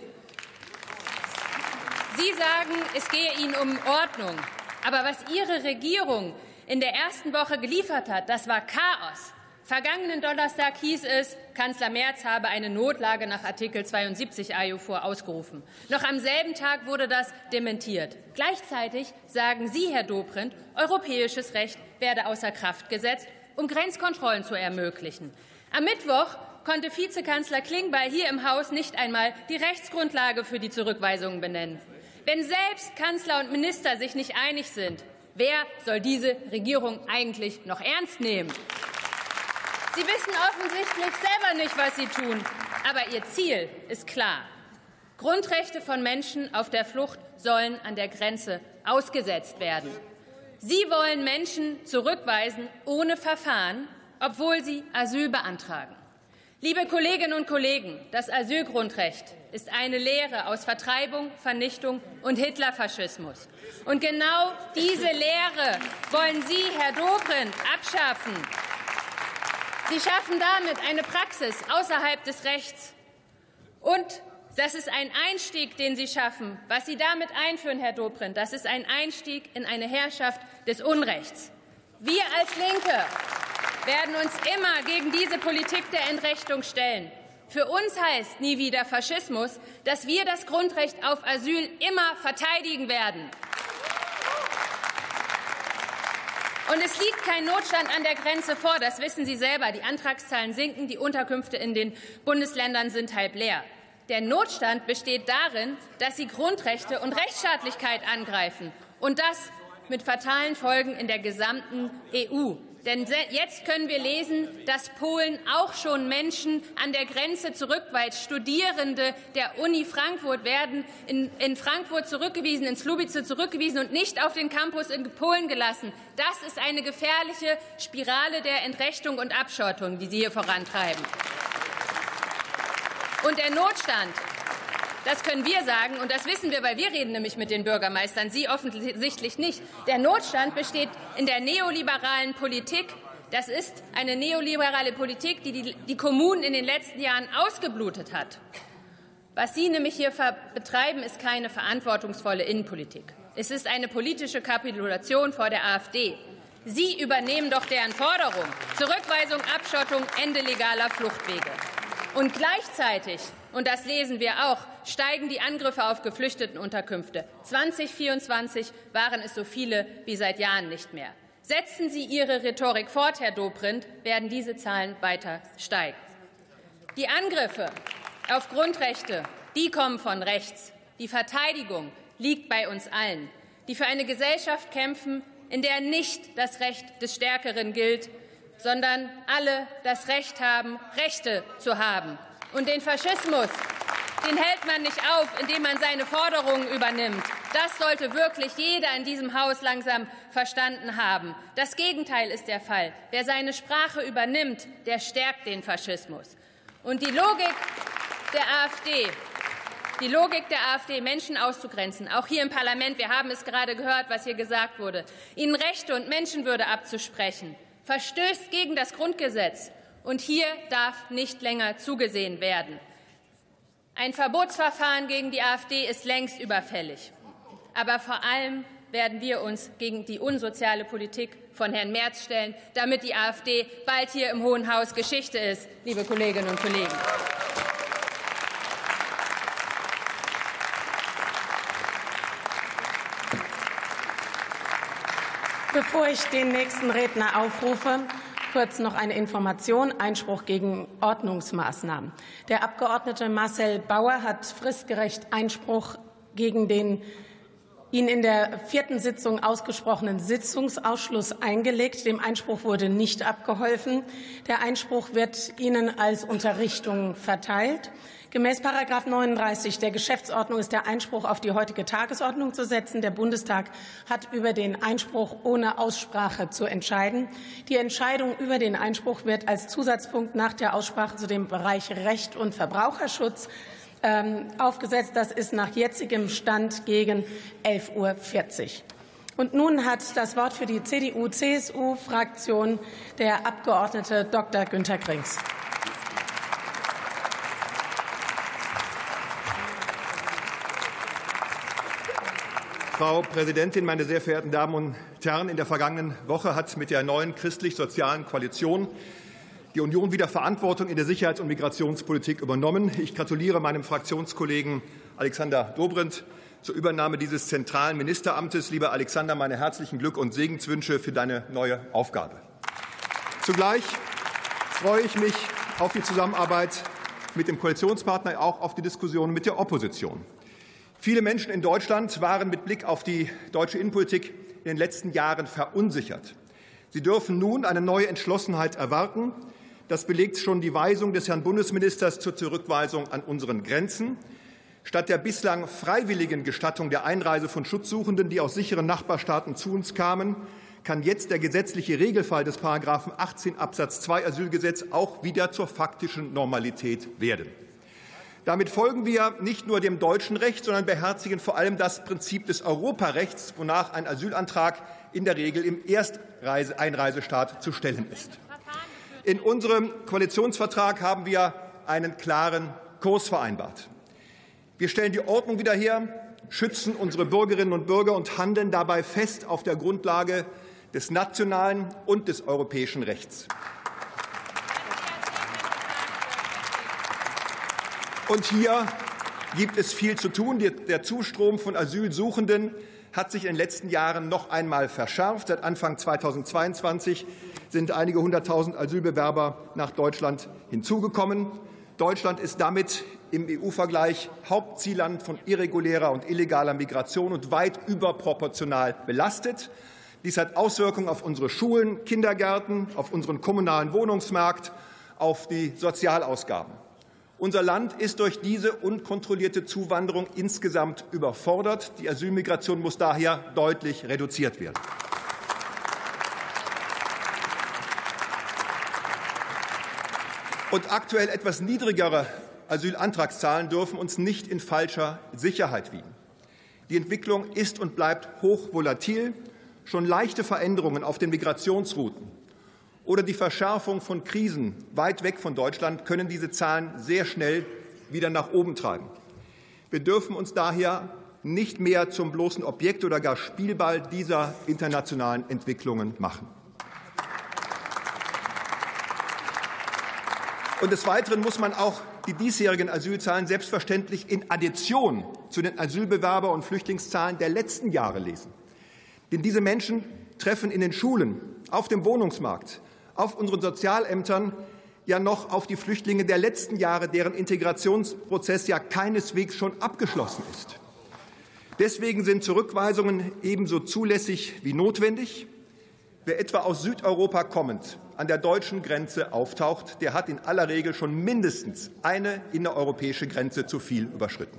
Sie sagen, es gehe Ihnen um Ordnung. Aber was Ihre Regierung in der ersten Woche geliefert hat, das war Chaos. Vergangenen Donnerstag hieß es, Kanzler Merz habe eine Notlage nach Artikel zweiundsiebzig A E U vor ausgerufen. Noch am selben Tag wurde das dementiert. Gleichzeitig sagen Sie, Herr Dobrindt, europäisches Recht werde außer Kraft gesetzt, um Grenzkontrollen zu ermöglichen. Am Mittwoch konnte Vizekanzler Klingbeil hier im Haus nicht einmal die Rechtsgrundlage für die Zurückweisungen benennen. Wenn selbst Kanzler und Minister sich nicht einig sind, wer soll diese Regierung eigentlich noch ernst nehmen? Sie wissen offensichtlich selber nicht, was Sie tun. Aber ihr Ziel ist klar. Grundrechte von Menschen auf der Flucht sollen an der Grenze ausgesetzt werden. Sie wollen Menschen zurückweisen ohne Verfahren, obwohl sie Asyl beantragen. Liebe Kolleginnen und Kollegen, das Asylgrundrecht ist eine Lehre aus Vertreibung, Vernichtung und Hitlerfaschismus. Und genau diese Lehre wollen Sie, Herr Dobrindt, abschaffen. Sie schaffen damit eine Praxis außerhalb des Rechts. Und das ist ein Einstieg, den Sie schaffen. Was Sie damit einführen, Herr Dobrindt, das ist ein Einstieg in eine Herrschaft des Unrechts. Wir als Linke werden uns immer gegen diese Politik der Entrechtung stellen. Für uns heißt nie wieder Faschismus, dass wir das Grundrecht auf Asyl immer verteidigen werden. Und es liegt kein Notstand an der Grenze vor, das wissen Sie selber. Die Antragszahlen sinken, die Unterkünfte in den Bundesländern sind halb leer. Der Notstand besteht darin, dass Sie Grundrechte und Rechtsstaatlichkeit angreifen. Und das mit fatalen Folgen in der gesamten E U. Denn jetzt können wir lesen, dass Polen auch schon Menschen an der Grenze zurückweist. Studierende der Uni Frankfurt werden in, in Frankfurt zurückgewiesen, in Słubice zurückgewiesen und nicht auf den Campus in Polen gelassen. Das ist eine gefährliche Spirale der Entrechtung und Abschottung, die Sie hier vorantreiben. Und der Notstand, das können wir sagen, und das wissen wir, weil wir reden nämlich mit den Bürgermeistern, Sie offensichtlich nicht. Der Notstand besteht in der neoliberalen Politik. Das ist eine neoliberale Politik, die die, die Kommunen in den letzten Jahren ausgeblutet hat. Was Sie nämlich hier betreiben, ist keine verantwortungsvolle Innenpolitik. Es ist eine politische Kapitulation vor der AfD. Sie übernehmen doch deren Forderung. Zurückweisung, Abschottung, Ende legaler Fluchtwege. Und gleichzeitig, und das lesen wir auch, steigen die Angriffe auf Geflüchtetenunterkünfte. zweitausendvierundzwanzig waren es so viele wie seit Jahren nicht mehr. Setzen Sie Ihre Rhetorik fort, Herr Dobrindt, werden diese Zahlen weiter steigen. Die Angriffe auf Grundrechte, die kommen von rechts. Die Verteidigung liegt bei uns allen, die für eine Gesellschaft kämpfen, in der nicht das Recht des Stärkeren gilt, sondern alle das Recht haben, Rechte zu haben. Und den Faschismus, den hält man nicht auf, indem man seine Forderungen übernimmt. Das sollte wirklich jeder in diesem Haus langsam verstanden haben. Das Gegenteil ist der Fall. Wer seine Sprache übernimmt, der stärkt den Faschismus. Und die Logik der AfD, die Logik der AfD, Menschen auszugrenzen, auch hier im Parlament, wir haben es gerade gehört, was hier gesagt wurde, ihnen Rechte und Menschenwürde abzusprechen, verstößt gegen das Grundgesetz. Und hier darf nicht länger zugesehen werden. Ein Verbotsverfahren gegen die AfD ist längst überfällig. Aber vor allem werden wir uns gegen die unsoziale Politik von Herrn Merz stellen, damit die AfD bald hier im Hohen Haus Geschichte ist, liebe Kolleginnen und Kollegen. Bevor ich den nächsten Redner aufrufe, kurz noch eine Information, Einspruch gegen Ordnungsmaßnahmen. Der Abgeordnete Marcel Bauer hat fristgerecht Einspruch gegen den ihn in der vierten Sitzung ausgesprochenen Sitzungsausschluss eingelegt. Dem Einspruch wurde nicht abgeholfen. Der Einspruch wird Ihnen als Unterrichtung verteilt. Gemäß Paragraph neununddreißig der Geschäftsordnung ist der Einspruch auf die heutige Tagesordnung zu setzen. Der Bundestag hat über den Einspruch ohne Aussprache zu entscheiden. Die Entscheidung über den Einspruch wird als Zusatzpunkt nach der Aussprache zu dem Bereich Recht und Verbraucherschutz ähm, aufgesetzt. Das ist nach jetzigem Stand gegen elf Uhr vierzig. Und nun hat das Wort für die C D U C S U-Fraktion der Abgeordnete Doktor Günter Grings. Frau Präsidentin, meine sehr verehrten Damen und Herren! In der vergangenen Woche hat mit der neuen christlich-sozialen Koalition die Union wieder Verantwortung in der Sicherheits- und Migrationspolitik übernommen. Ich gratuliere meinem Fraktionskollegen Alexander Dobrindt zur Übernahme dieses zentralen Ministeramtes. Lieber Alexander, meine herzlichen Glück- und Segenswünsche für deine neue Aufgabe. Zugleich freue ich mich auf die Zusammenarbeit mit dem Koalitionspartner, auch auf die Diskussion mit der Opposition. Viele Menschen in Deutschland waren mit Blick auf die deutsche Innenpolitik in den letzten Jahren verunsichert. Sie dürfen nun eine neue Entschlossenheit erwarten. Das belegt schon die Weisung des Herrn Bundesministers zur Zurückweisung an unseren Grenzen. Statt der bislang freiwilligen Gestattung der Einreise von Schutzsuchenden, die aus sicheren Nachbarstaaten zu uns kamen, kann jetzt der gesetzliche Regelfall des Paragraphen achtzehn Absatz zwei Asylgesetz auch wieder zur faktischen Normalität werden. Damit folgen wir nicht nur dem deutschen Recht, sondern beherzigen vor allem das Prinzip des Europarechts, wonach ein Asylantrag in der Regel im Ersteinreisestaat zu stellen ist. In unserem Koalitionsvertrag haben wir einen klaren Kurs vereinbart. Wir stellen die Ordnung wieder her, schützen unsere Bürgerinnen und Bürger und handeln dabei fest auf der Grundlage des nationalen und des europäischen Rechts. Und hier gibt es viel zu tun. Der Zustrom von Asylsuchenden hat sich in den letzten Jahren noch einmal verschärft. Seit Anfang zweitausendzweiundzwanzig sind einige hunderttausend Asylbewerber nach Deutschland hinzugekommen. Deutschland ist damit im E U-Vergleich Hauptzielland von irregulärer und illegaler Migration und weit überproportional belastet. Dies hat Auswirkungen auf unsere Schulen, Kindergärten, auf unseren kommunalen Wohnungsmarkt, auf die Sozialausgaben. Unser Land ist durch diese unkontrollierte Zuwanderung insgesamt überfordert. Die Asylmigration muss daher deutlich reduziert werden. Und aktuell etwas niedrigere Asylantragszahlen dürfen uns nicht in falscher Sicherheit wiegen. Die Entwicklung ist und bleibt hochvolatil. Schon leichte Veränderungen auf den Migrationsrouten oder die Verschärfung von Krisen weit weg von Deutschland können diese Zahlen sehr schnell wieder nach oben treiben. Wir dürfen uns daher nicht mehr zum bloßen Objekt oder gar Spielball dieser internationalen Entwicklungen machen. Und des Weiteren muss man auch die diesjährigen Asylzahlen selbstverständlich in Addition zu den Asylbewerber- und Flüchtlingszahlen der letzten Jahre lesen. Denn diese Menschen treffen in den Schulen, auf dem Wohnungsmarkt, auf unseren Sozialämtern ja noch auf die Flüchtlinge der letzten Jahre, deren Integrationsprozess ja keineswegs schon abgeschlossen ist. Deswegen sind Zurückweisungen ebenso zulässig wie notwendig. Wer etwa aus Südeuropa kommend an der deutschen Grenze auftaucht, der hat in aller Regel schon mindestens eine innereuropäische Grenze zu viel überschritten.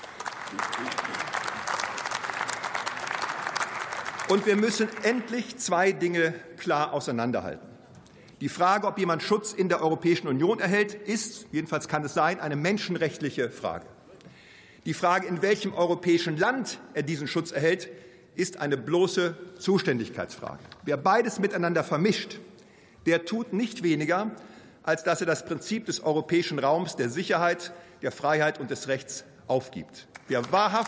Und wir müssen endlich zwei Dinge klar auseinanderhalten. Die Frage, ob jemand Schutz in der Europäischen Union erhält, ist, jedenfalls kann es sein, eine menschenrechtliche Frage. Die Frage, in welchem europäischen Land er diesen Schutz erhält, ist eine bloße Zuständigkeitsfrage. Wer beides miteinander vermischt, der tut nicht weniger, als dass er das Prinzip des europäischen Raums der Sicherheit, der Freiheit und des Rechts aufgibt. Wer wahrhaft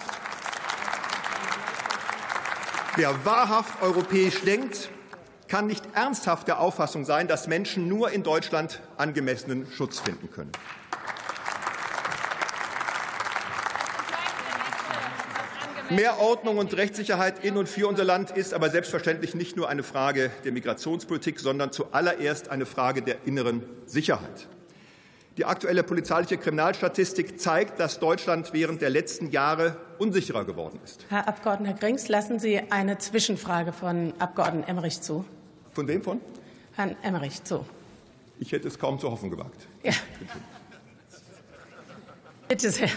Wer wahrhaft europäisch denkt, kann nicht ernsthaft der Auffassung sein, dass Menschen nur in Deutschland angemessenen Schutz finden können. Mehr Ordnung und Rechtssicherheit in und für unser Land ist aber selbstverständlich nicht nur eine Frage der Migrationspolitik, sondern zuallererst eine Frage der inneren Sicherheit. Die aktuelle polizeiliche Kriminalstatistik zeigt, dass Deutschland während der letzten Jahre unsicherer geworden ist. Herr Abgeordneter Grings, lassen Sie eine Zwischenfrage von Abgeordneten Emmerich zu. Von wem von? Herrn Emmerich zu. Ich hätte es kaum zu hoffen gewagt. Ja. Bitte sehr.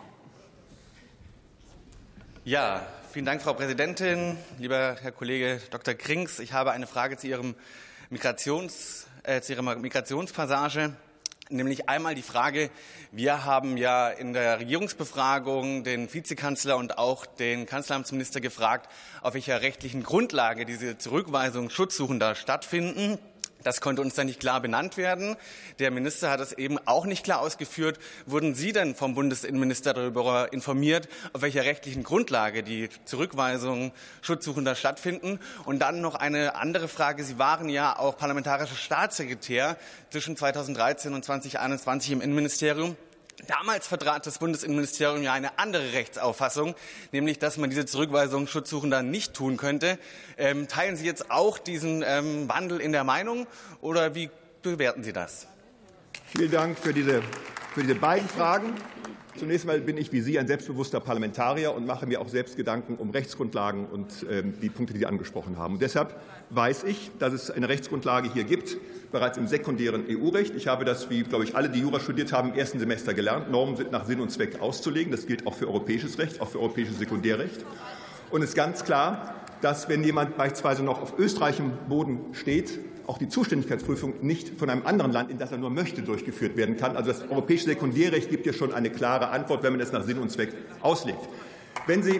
Ja, vielen Dank, Frau Präsidentin. Lieber Herr Kollege Doktor Grings, ich habe eine Frage zu, Ihrem Migrations, äh, zu Ihrer Migrationspassage. Nämlich einmal die Frage, wir haben ja in der Regierungsbefragung den Vizekanzler und auch den Kanzleramtsminister gefragt, auf welcher rechtlichen Grundlage diese Zurückweisungen Schutzsuchender stattfinden. Das konnte uns dann nicht klar benannt werden. Der Minister hat es eben auch nicht klar ausgeführt. Wurden Sie denn vom Bundesinnenminister darüber informiert, auf welcher rechtlichen Grundlage die Zurückweisungen Schutzsuchender stattfinden? Und dann noch eine andere Frage. Sie waren ja auch parlamentarischer Staatssekretär zwischen zweitausenddreizehn und zweitausendeinundzwanzig im Innenministerium. Damals vertrat das Bundesinnenministerium ja eine andere Rechtsauffassung, nämlich, dass man diese Zurückweisung Schutzsuchender nicht tun könnte. Ähm, teilen Sie jetzt auch diesen ähm, Wandel in der Meinung oder wie bewerten Sie das? Vielen Dank für diese, für diese beiden Fragen. Zunächst einmal bin ich wie Sie ein selbstbewusster Parlamentarier und mache mir auch selbst Gedanken um Rechtsgrundlagen und äh, die Punkte, die Sie angesprochen haben. Und deshalb weiß ich, dass es eine Rechtsgrundlage hier gibt, bereits im sekundären E U-Recht. Ich habe das, wie, glaube ich, alle, die Jura studiert haben, im ersten Semester gelernt. Normen sind nach Sinn und Zweck auszulegen. Das gilt auch für europäisches Recht, auch für europäisches Sekundärrecht. Und es ist ganz klar, dass, wenn jemand beispielsweise noch auf österreichischem Boden steht, auch die Zuständigkeitsprüfung nicht von einem anderen Land, in das er nur möchte, durchgeführt werden kann. Also das europäische Sekundärrecht gibt hier schon eine klare Antwort, wenn man es nach Sinn und Zweck auslegt. Wenn Sie,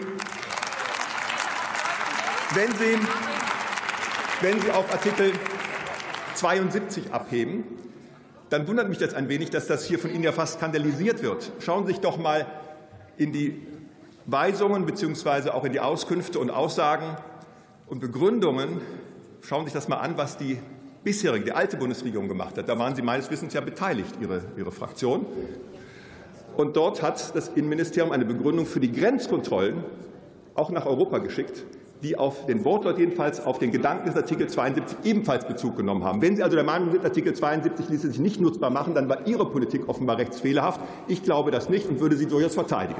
wenn Sie, wenn Sie auf Artikel zweiundsiebzig abheben, dann wundert mich das ein wenig, dass das hier von Ihnen ja fast skandalisiert wird. Schauen Sie sich doch mal in die Weisungen bzw. auch in die Auskünfte und Aussagen und Begründungen, schauen Sie sich das mal an, was die bisherige, die alte Bundesregierung gemacht hat. Da waren Sie meines Wissens ja beteiligt, Ihre, Ihre Fraktion. Und dort hat das Innenministerium eine Begründung für die Grenzkontrollen auch nach Europa geschickt, die auf den Wortlaut jedenfalls auf den Gedanken des Artikel zweiundsiebzig ebenfalls Bezug genommen haben. Wenn Sie also der Meinung sind, Artikel zweiundsiebzig ließe sich nicht nutzbar machen, dann war Ihre Politik offenbar rechtsfehlerhaft. Ich glaube das nicht und würde sie durchaus verteidigen.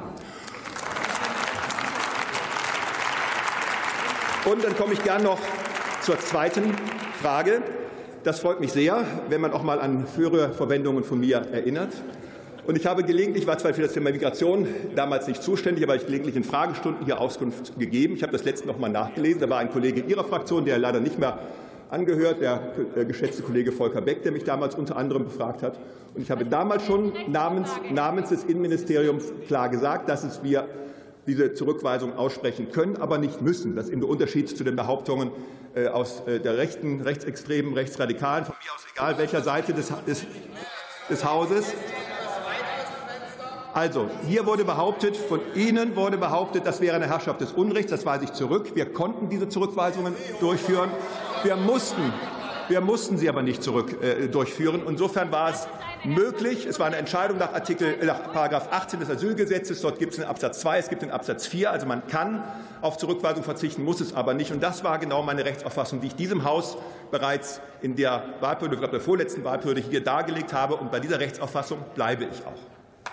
Und dann komme ich gern noch zur zweiten Frage. Das freut mich sehr, wenn man auch mal an frühere Verwendungen von mir erinnert. Und ich habe gelegentlich, ich war zwar für das Thema Migration damals nicht zuständig, aber ich gelegentlich in Fragestunden hier Auskunft gegeben. Ich habe das letzte noch mal nachgelesen. Da war ein Kollege Ihrer Fraktion, der leider nicht mehr angehört, der geschätzte Kollege Volker Beck, der mich damals unter anderem befragt hat. Und ich habe damals schon namens, namens des Innenministeriums klar gesagt, dass es wir diese Zurückweisung aussprechen können, aber nicht müssen. Das ist der Unterschied zu den Behauptungen aus der rechten, rechtsextremen, rechtsradikalen, von mir aus egal welcher Seite des, des, des Hauses. Also, hier wurde behauptet, von Ihnen wurde behauptet, das wäre eine Herrschaft des Unrechts. Das weise ich zurück. Wir konnten diese Zurückweisungen durchführen. Wir mussten, wir mussten sie aber nicht zurück, äh, durchführen. Insofern war es möglich. Es war eine Entscheidung nach, Artikel, nach Paragraph achtzehn des Asylgesetzes. Dort gibt es den Absatz zwei, es gibt den Absatz vier. Also man kann auf Zurückweisung verzichten, muss es aber nicht. Und das war genau meine Rechtsauffassung, die ich diesem Haus bereits in der Wahlperiode, ich glaube der vorletzten Wahlperiode hier dargelegt habe. Und bei dieser Rechtsauffassung bleibe ich auch.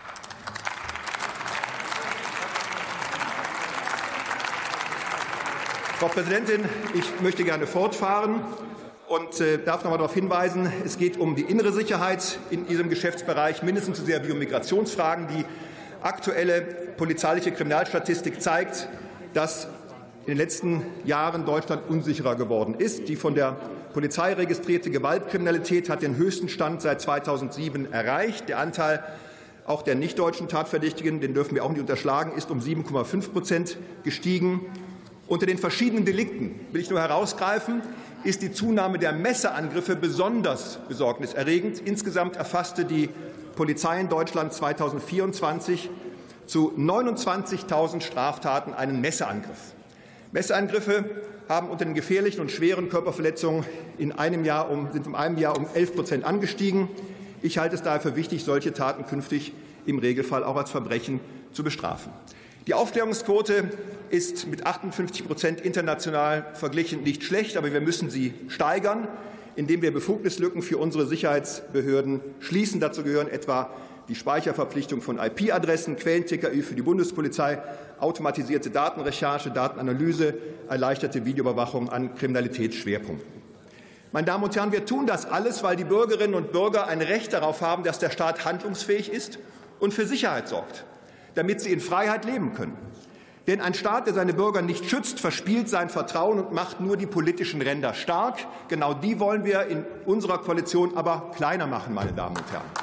Frau Präsidentin, ich möchte gerne fortfahren und äh, darf noch einmal darauf hinweisen, es geht um die innere Sicherheit in diesem Geschäftsbereich, mindestens so sehr wie um Migrationsfragen. Die aktuelle polizeiliche Kriminalstatistik zeigt, dass in den letzten Jahren Deutschland unsicherer geworden ist. Die von der Polizei registrierte Gewaltkriminalität hat den höchsten Stand seit zweitausendsieben erreicht. Der Anteil auch der nichtdeutschen Tatverdächtigen, den dürfen wir auch nicht unterschlagen, ist um sieben Komma fünf Prozent gestiegen. Unter den verschiedenen Delikten will ich nur herausgreifen, ist die Zunahme der Messerangriffe besonders besorgniserregend. Insgesamt erfasste die Polizei in Deutschland zweitausendvierundzwanzig zu neunundzwanzigtausend Straftaten einen Messeangriff. Messeangriffe haben unter den gefährlichen und schweren Körperverletzungen in einem Jahr um, sind in einem Jahr um elf Prozent angestiegen. Ich halte es daher für wichtig, solche Taten künftig im Regelfall auch als Verbrechen zu bestrafen. Die Aufklärungsquote ist mit achtundfünfzig Prozent international verglichen nicht schlecht, aber wir müssen sie steigern, indem wir Befugnislücken für unsere Sicherheitsbehörden schließen. Dazu gehören etwa die Speicherverpflichtung von I P-Adressen, Quellen-T K Ü für die Bundespolizei, automatisierte Datenrecherche, Datenanalyse, erleichterte Videoüberwachung an Kriminalitätsschwerpunkten. Meine Damen und Herren, wir tun das alles, weil die Bürgerinnen und Bürger ein Recht darauf haben, dass der Staat handlungsfähig ist und für Sicherheit sorgt, damit sie in Freiheit leben können. Denn ein Staat, der seine Bürger nicht schützt, verspielt sein Vertrauen und macht nur die politischen Ränder stark. Genau die wollen wir in unserer Koalition aber kleiner machen, meine Damen und Herren.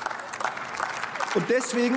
Und deswegen,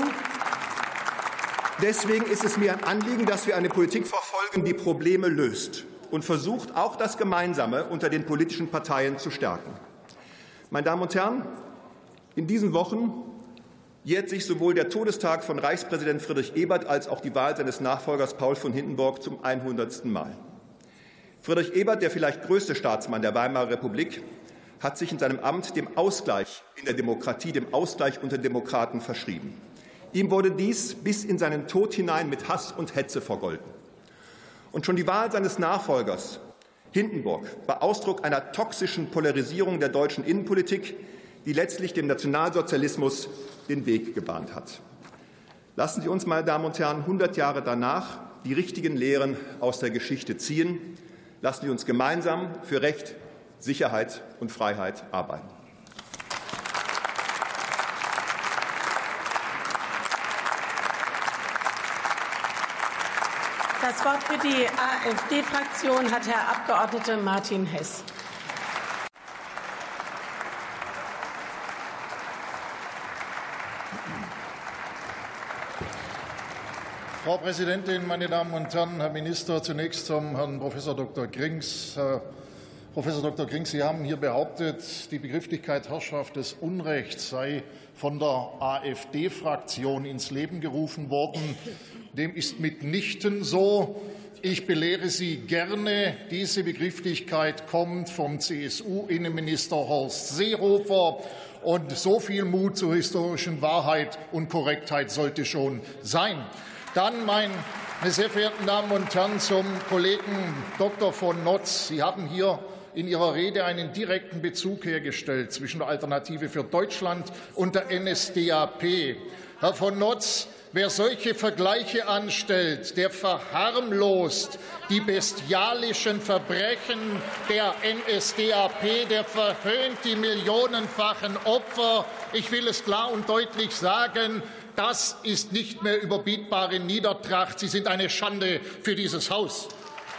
deswegen ist es mir ein Anliegen, dass wir eine Politik verfolgen, die Probleme löst und versucht, auch das Gemeinsame unter den politischen Parteien zu stärken. Meine Damen und Herren, in diesen Wochen jährt sich sowohl der Todestag von Reichspräsident Friedrich Ebert als auch die Wahl seines Nachfolgers Paul von Hindenburg zum hundertsten Mal. Friedrich Ebert, der vielleicht größte Staatsmann der Weimarer Republik, hat sich in seinem Amt dem Ausgleich in der Demokratie, dem Ausgleich unter Demokraten verschrieben. Ihm wurde dies bis in seinen Tod hinein mit Hass und Hetze vergolten. Und schon die Wahl seines Nachfolgers Hindenburg war Ausdruck einer toxischen Polarisierung der deutschen Innenpolitik, die letztlich dem Nationalsozialismus den Weg gebahnt hat. Lassen Sie uns, meine Damen und Herren, hundert Jahre danach die richtigen Lehren aus der Geschichte ziehen. Lassen Sie uns gemeinsam für Recht, Sicherheit und Freiheit arbeiten. Das Wort für die AfD-Fraktion hat Herr Abgeordneter Martin Hess. Frau Präsidentin, meine Damen und Herren, Herr Minister! Zunächst zum Herrn Professor Doktor Grings. Herr Professor Doktor Grings, Sie haben hier behauptet, die Begrifflichkeit Herrschaft des Unrechts sei von der AfD-Fraktion ins Leben gerufen worden. Dem ist mitnichten so. Ich belehre Sie gerne. Diese Begrifflichkeit kommt vom C S U-Innenminister Horst Seehofer. Und so viel Mut zur historischen Wahrheit und Korrektheit sollte schon sein. Dann, meine sehr verehrten Damen und Herren, zum Kollegen Doktor von Notz. Sie haben hier in Ihrer Rede einen direkten Bezug hergestellt zwischen der Alternative für Deutschland und der N S D A P. Herr von Notz, wer solche Vergleiche anstellt, der verharmlost die bestialischen Verbrechen der N S D A P, der verhöhnt die millionenfachen Opfer. Ich will es klar und deutlich sagen, das ist nicht mehr überbietbare Niedertracht. Sie sind eine Schande für dieses Haus.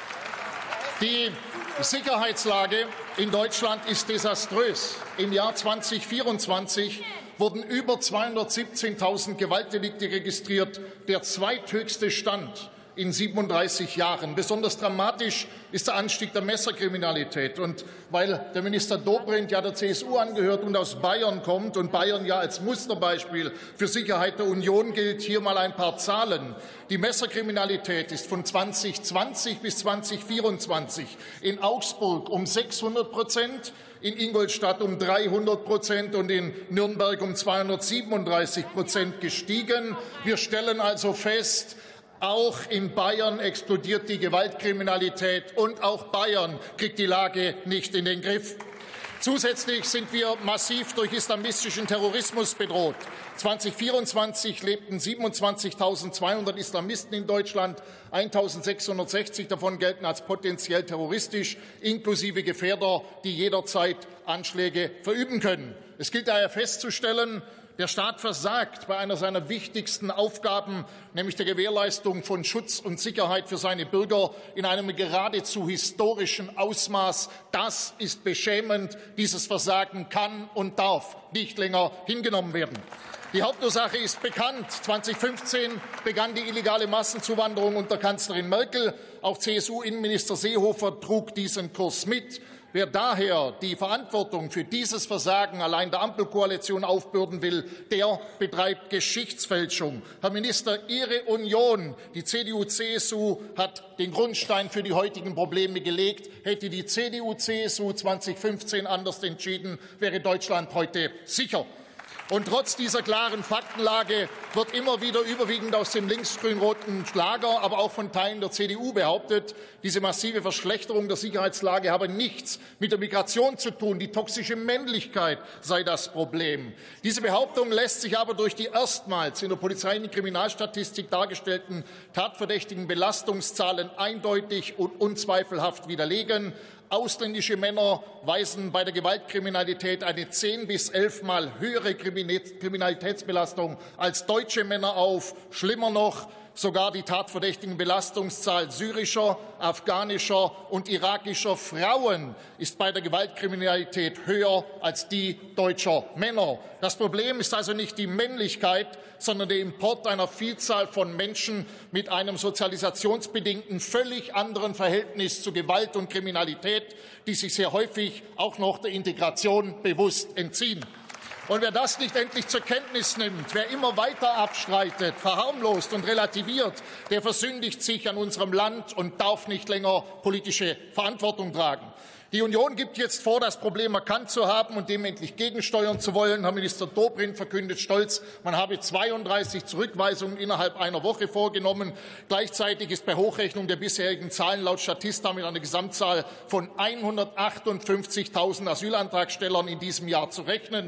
Die Sicherheitslage in Deutschland ist desaströs. Im Jahr zweitausendvierundzwanzig wurden über zweihundertsiebzehntausend Gewaltdelikte registriert, der zweithöchste Stand in siebenunddreißig Jahren. Besonders dramatisch ist der Anstieg der Messerkriminalität. Und weil der Minister Dobrindt ja der C S U angehört und aus Bayern kommt und Bayern ja als Musterbeispiel für Sicherheit der Union gilt, hier mal ein paar Zahlen. Die Messerkriminalität ist von zweitausendzwanzig bis zweitausendvierundzwanzig in Augsburg um sechshundert Prozent, in Ingolstadt um dreihundert Prozent und in Nürnberg um zweihundertsiebenunddreißig Prozent gestiegen. Wir stellen also fest, auch in Bayern explodiert die Gewaltkriminalität, und auch Bayern kriegt die Lage nicht in den Griff. Zusätzlich sind wir massiv durch islamistischen Terrorismus bedroht. zweitausendvierundzwanzig lebten siebenundzwanzigtausendzweihundert Islamisten in Deutschland, eintausendsechshundertsechzig davon gelten als potenziell terroristisch, inklusive Gefährder, die jederzeit Anschläge verüben können. Es gilt daher festzustellen, der Staat versagt bei einer seiner wichtigsten Aufgaben, nämlich der Gewährleistung von Schutz und Sicherheit für seine Bürger in einem geradezu historischen Ausmaß. Das ist beschämend. Dieses Versagen kann und darf nicht länger hingenommen werden. Die Hauptursache ist bekannt. zweitausendfünfzehn begann die illegale Massenzuwanderung unter Kanzlerin Merkel. Auch C S U-Innenminister Seehofer trug diesen Kurs mit. Wer daher die Verantwortung für dieses Versagen allein der Ampelkoalition aufbürden will, der betreibt Geschichtsfälschung. Herr Minister, Ihre Union, die C D U C S U, hat den Grundstein für die heutigen Probleme gelegt. Hätte die C D U C S U zweitausendfünfzehn anders entschieden, wäre Deutschland heute sicher. Und trotz dieser klaren Faktenlage wird immer wieder überwiegend aus dem linksgrün-roten Lager, aber auch von Teilen der C D U behauptet, diese massive Verschlechterung der Sicherheitslage habe nichts mit der Migration zu tun. Die toxische Männlichkeit sei das Problem. Diese Behauptung lässt sich aber durch die erstmals in der Polizei- und Kriminalstatistik dargestellten tatverdächtigen Belastungszahlen eindeutig und unzweifelhaft widerlegen. Ausländische Männer weisen bei der Gewaltkriminalität eine zehn bis elf Mal höhere Kriminalitätsbelastung als deutsche Männer auf. Schlimmer noch, sogar die tatverdächtigen Belastungszahl syrischer, afghanischer und irakischer Frauen ist bei der Gewaltkriminalität höher als die deutscher Männer. Das Problem ist also nicht die Männlichkeit, sondern der Import einer Vielzahl von Menschen mit einem sozialisationsbedingten, völlig anderen Verhältnis zu Gewalt und Kriminalität, die sich sehr häufig auch noch der Integration bewusst entziehen. Und wer das nicht endlich zur Kenntnis nimmt, wer immer weiter abstreitet, verharmlost und relativiert, der versündigt sich an unserem Land und darf nicht länger politische Verantwortung tragen. Die Union gibt jetzt vor, das Problem erkannt zu haben und dem endlich gegensteuern zu wollen. Herr Minister Dobrindt verkündet stolz, man habe zweiunddreißig Zurückweisungen innerhalb einer Woche vorgenommen. Gleichzeitig ist bei Hochrechnung der bisherigen Zahlen laut Statista mit einer Gesamtzahl von hundertachtundfünfzigtausend Asylantragstellern in diesem Jahr zu rechnen. Herr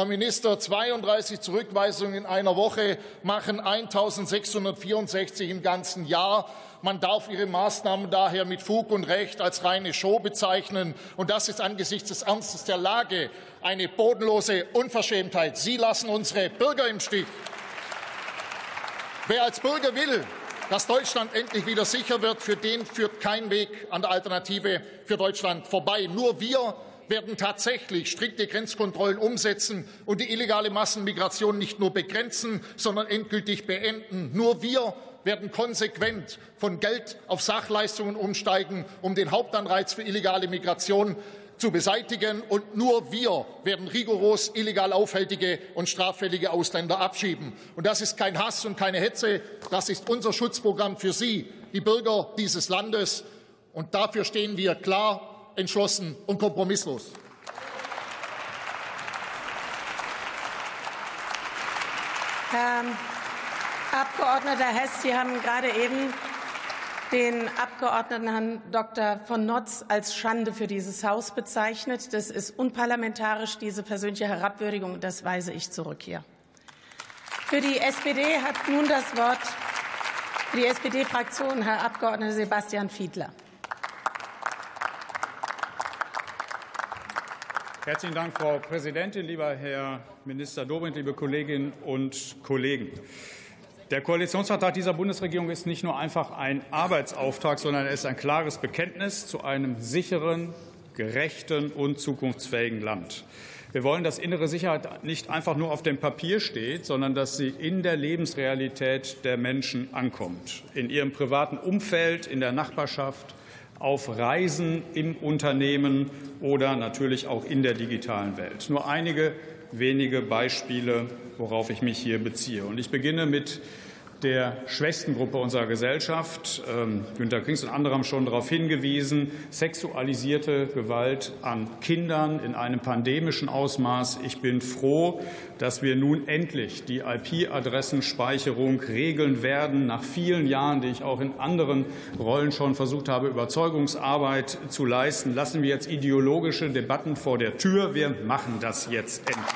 Herr Minister, zweiunddreißig Zurückweisungen in einer Woche machen eintausendsechshundertvierundsechzig im ganzen Jahr. Man darf Ihre Maßnahmen daher mit Fug und Recht als reine Show bezeichnen. Und das ist angesichts des Ernstes der Lage eine bodenlose Unverschämtheit. Sie lassen unsere Bürger im Stich. Wer als Bürger will, dass Deutschland endlich wieder sicher wird, für den führt kein Weg an der Alternative für Deutschland vorbei. Nur wir werden tatsächlich strikte Grenzkontrollen umsetzen und die illegale Massenmigration nicht nur begrenzen, sondern endgültig beenden. Nur wir werden konsequent von Geld auf Sachleistungen umsteigen, um den Hauptanreiz für illegale Migration zu beseitigen. Und nur wir werden rigoros illegal aufhältige und straffällige Ausländer abschieben. Und das ist kein Hass und keine Hetze. Das ist unser Schutzprogramm für Sie, die Bürger dieses Landes. Und dafür stehen wir klar, entschlossen und kompromisslos. Herr Abgeordneter Hess, Sie haben gerade eben den Abgeordneten Herrn Doktor von Notz als Schande für dieses Haus bezeichnet. Das ist unparlamentarisch, diese persönliche Herabwürdigung. Das weise ich zurück hier. Für die S P D hat nun das Wort für die S P D-Fraktion Herr Abgeordneter Sebastian Fiedler. Herzlichen Dank, Frau Präsidentin, lieber Herr Minister Dobrindt, liebe Kolleginnen und Kollegen. Der Koalitionsvertrag dieser Bundesregierung ist nicht nur einfach ein Arbeitsauftrag, sondern er ist ein klares Bekenntnis zu einem sicheren, gerechten und zukunftsfähigen Land. Wir wollen, dass innere Sicherheit nicht einfach nur auf dem Papier steht, sondern dass sie in der Lebensrealität der Menschen ankommt, in ihrem privaten Umfeld, in der Nachbarschaft, auf Reisen, im Unternehmen oder natürlich auch in der digitalen Welt. Nur einige wenige Beispiele, worauf ich mich hier beziehe. Und ich beginne mit der schwächsten Gruppe unserer Gesellschaft. Ähm, Günter Krings und andere haben schon darauf hingewiesen, sexualisierte Gewalt an Kindern in einem pandemischen Ausmaß. Ich bin froh, dass wir nun endlich die I P-Adressenspeicherung regeln werden, nach vielen Jahren, die ich auch in anderen Rollen schon versucht habe, Überzeugungsarbeit zu leisten. Lassen wir jetzt ideologische Debatten vor der Tür. Wir machen das jetzt endlich.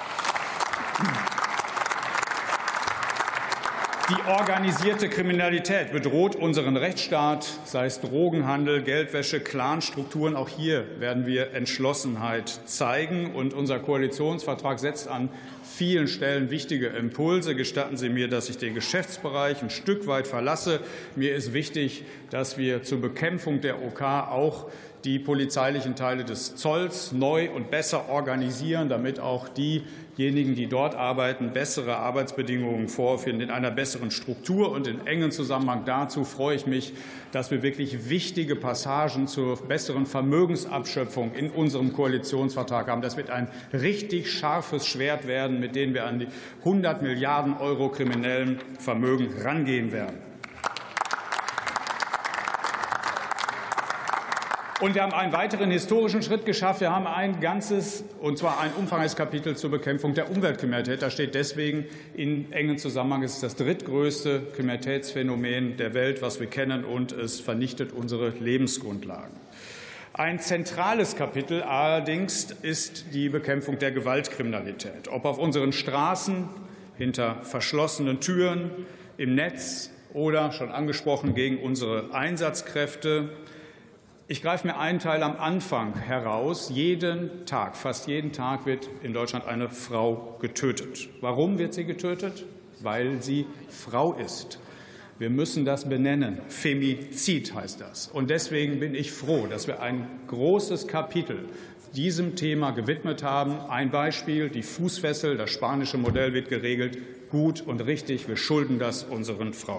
Die organisierte Kriminalität bedroht unseren Rechtsstaat, sei es Drogenhandel, Geldwäsche, Clanstrukturen. Auch hier werden wir Entschlossenheit zeigen. Und unser Koalitionsvertrag setzt an vielen Stellen wichtige Impulse. Gestatten Sie mir, dass ich den Geschäftsbereich ein Stück weit verlasse. Mir ist wichtig, dass wir zur Bekämpfung der OK auch die polizeilichen Teile des Zolls neu und besser organisieren, damit auch diejenigen, die dort arbeiten, bessere Arbeitsbedingungen vorfinden, in einer besseren Struktur. Und in engem Zusammenhang dazu freue ich mich, dass wir wirklich wichtige Passagen zur besseren Vermögensabschöpfung in unserem Koalitionsvertrag haben. Das wird ein richtig scharfes Schwert werden, mit dem wir an die hundert Milliarden Euro kriminellen Vermögen rangehen werden. Und wir haben einen weiteren historischen Schritt geschafft. Wir haben ein ganzes, und zwar ein umfangreiches Kapitel zur Bekämpfung der Umweltkriminalität. Das steht deswegen in engem Zusammenhang. Es ist das drittgrößte Kriminalitätsphänomen der Welt, was wir kennen, und es vernichtet unsere Lebensgrundlagen. Ein zentrales Kapitel allerdings ist die Bekämpfung der Gewaltkriminalität. Ob auf unseren Straßen, hinter verschlossenen Türen, im Netz oder, schon angesprochen, gegen unsere Einsatzkräfte. Ich greife mir einen Teil am Anfang heraus. Jeden Tag, fast jeden Tag wird in Deutschland eine Frau getötet. Warum wird sie getötet? Weil sie Frau ist. Wir müssen das benennen. Femizid heißt das. Und deswegen bin ich froh, dass wir ein großes Kapitel diesem Thema gewidmet haben. Ein Beispiel, die Fußfessel, das spanische Modell wird geregelt. Gut und richtig, wir schulden das unseren Frauen.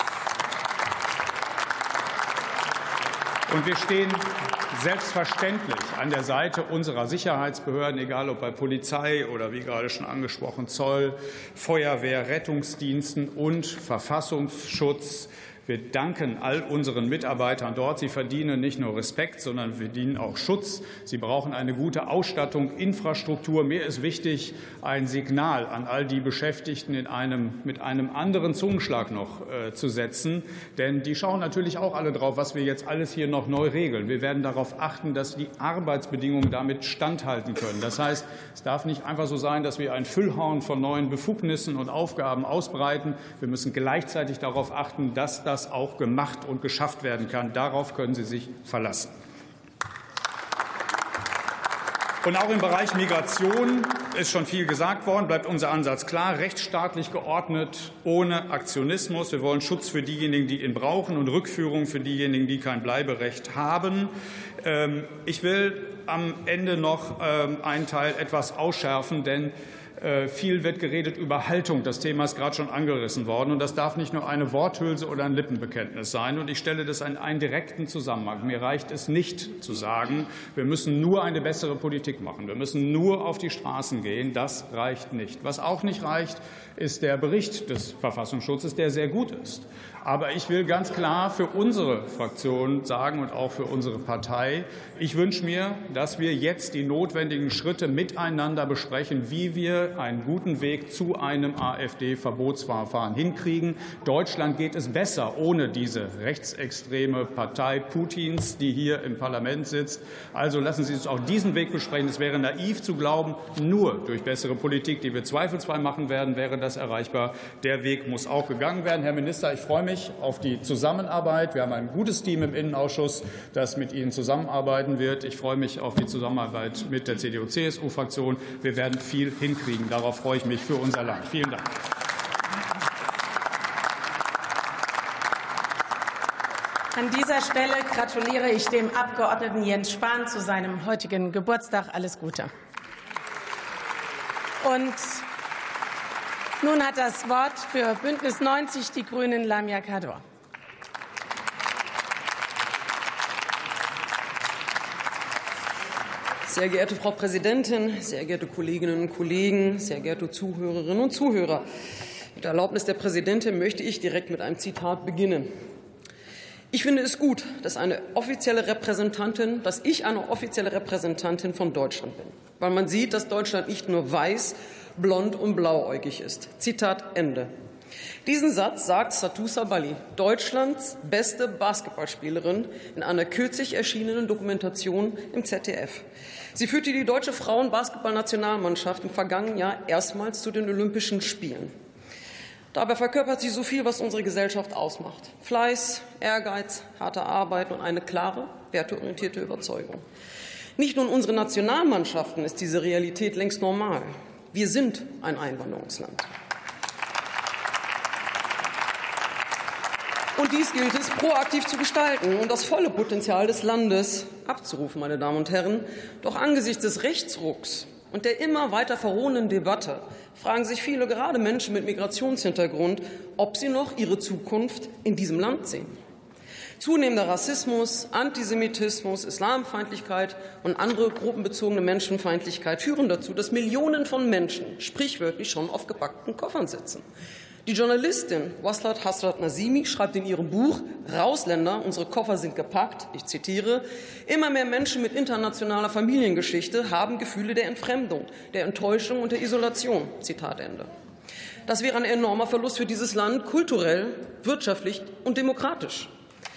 Und wir stehen selbstverständlich an der Seite unserer Sicherheitsbehörden, egal ob bei Polizei oder, wie gerade schon angesprochen, Zoll, Feuerwehr, Rettungsdiensten und Verfassungsschutz. Wir danken all unseren Mitarbeitern dort. Sie verdienen nicht nur Respekt, sondern verdienen auch Schutz. Sie brauchen eine gute Ausstattung, Infrastruktur. Mir ist wichtig, ein Signal an all die Beschäftigten in einem, mit einem anderen Zungenschlag noch äh, zu setzen. Denn die schauen natürlich auch alle drauf, was wir jetzt alles hier noch neu regeln. Wir werden darauf achten, dass die Arbeitsbedingungen damit standhalten können. Das heißt, es darf nicht einfach so sein, dass wir ein Füllhorn von neuen Befugnissen und Aufgaben ausbreiten. Wir müssen gleichzeitig darauf achten, dass das auch gemacht und geschafft werden kann. Darauf können Sie sich verlassen. Und auch im Bereich Migration ist schon viel gesagt worden, bleibt unser Ansatz klar, rechtsstaatlich geordnet, ohne Aktionismus. Wir wollen Schutz für diejenigen, die ihn brauchen, und Rückführung für diejenigen, die kein Bleiberecht haben. Ich will am Ende noch einen Teil etwas ausschärfen, denn viel wird geredet über Haltung. Das Thema ist gerade schon angerissen worden. Und das darf nicht nur eine Worthülse oder ein Lippenbekenntnis sein. Und ich stelle das in einen direkten Zusammenhang. Mir reicht es nicht zu sagen, wir müssen nur eine bessere Politik machen. Wir müssen nur auf die Straßen gehen. Das reicht nicht. Was auch nicht reicht, ist der Bericht des Verfassungsschutzes, der sehr gut ist. Aber ich will ganz klar für unsere Fraktion sagen und auch für unsere Partei, ich wünsche mir, dass wir jetzt die notwendigen Schritte miteinander besprechen, wie wir einen guten Weg zu einem AfD-Verbotsverfahren hinkriegen. Deutschland geht es besser ohne diese rechtsextreme Partei Putins, die hier im Parlament sitzt. Also lassen Sie uns auch diesen Weg besprechen. Es wäre naiv zu glauben, nur durch bessere Politik, die wir zweifelsfrei machen werden, wäre das erreichbar. Der Weg muss auch gegangen werden. Herr Minister, ich freue mich auf die Zusammenarbeit. Wir haben ein gutes Team im Innenausschuss, das mit Ihnen zusammenarbeiten wird. Ich freue mich auf die Zusammenarbeit mit der C D U C S U-Fraktion. Wir werden viel hinkriegen. Darauf freue ich mich für unser Land. Vielen Dank. An dieser Stelle gratuliere ich dem Abgeordneten Jens Spahn zu seinem heutigen Geburtstag. Alles Gute. Und nun hat das Wort für Bündnis neunzig Die Grünen Lamia Kador. Sehr geehrte Frau Präsidentin, sehr geehrte Kolleginnen und Kollegen, sehr geehrte Zuhörerinnen und Zuhörer! Mit der Erlaubnis der Präsidentin möchte ich direkt mit einem Zitat beginnen. Ich finde es gut, dass, eine offizielle Repräsentantin, dass ich eine offizielle Repräsentantin von Deutschland bin, weil man sieht, dass Deutschland nicht nur weiß, blond und blauäugig ist. Zitat Ende. Diesen Satz sagt Satou Sabally, Deutschlands beste Basketballspielerin, in einer kürzlich erschienenen Dokumentation im Z D F. Sie führte die deutsche Frauen-Basketball-Nationalmannschaft im vergangenen Jahr erstmals zu den Olympischen Spielen. Dabei verkörpert sie so viel, was unsere Gesellschaft ausmacht. Fleiß, Ehrgeiz, harte Arbeit und eine klare, werteorientierte Überzeugung. Nicht nur in unseren Nationalmannschaften ist diese Realität längst normal. Wir sind ein Einwanderungsland. Und dies gilt es proaktiv zu gestalten und das volle Potenzial des Landes abzurufen, meine Damen und Herren. Doch angesichts des Rechtsrucks und der immer weiter verrohenden Debatte fragen sich viele, gerade Menschen mit Migrationshintergrund, ob sie noch ihre Zukunft in diesem Land sehen. Zunehmender Rassismus, Antisemitismus, Islamfeindlichkeit und andere gruppenbezogene Menschenfeindlichkeit führen dazu, dass Millionen von Menschen sprichwörtlich schon auf gepackten Koffern sitzen. Die Journalistin Waslat Hasrat Nazimi schreibt in ihrem Buch Rausländer, unsere Koffer sind gepackt, ich zitiere, immer mehr Menschen mit internationaler Familiengeschichte haben Gefühle der Entfremdung, der Enttäuschung und der Isolation. Zitat Ende. Das wäre ein enormer Verlust für dieses Land, kulturell, wirtschaftlich und demokratisch.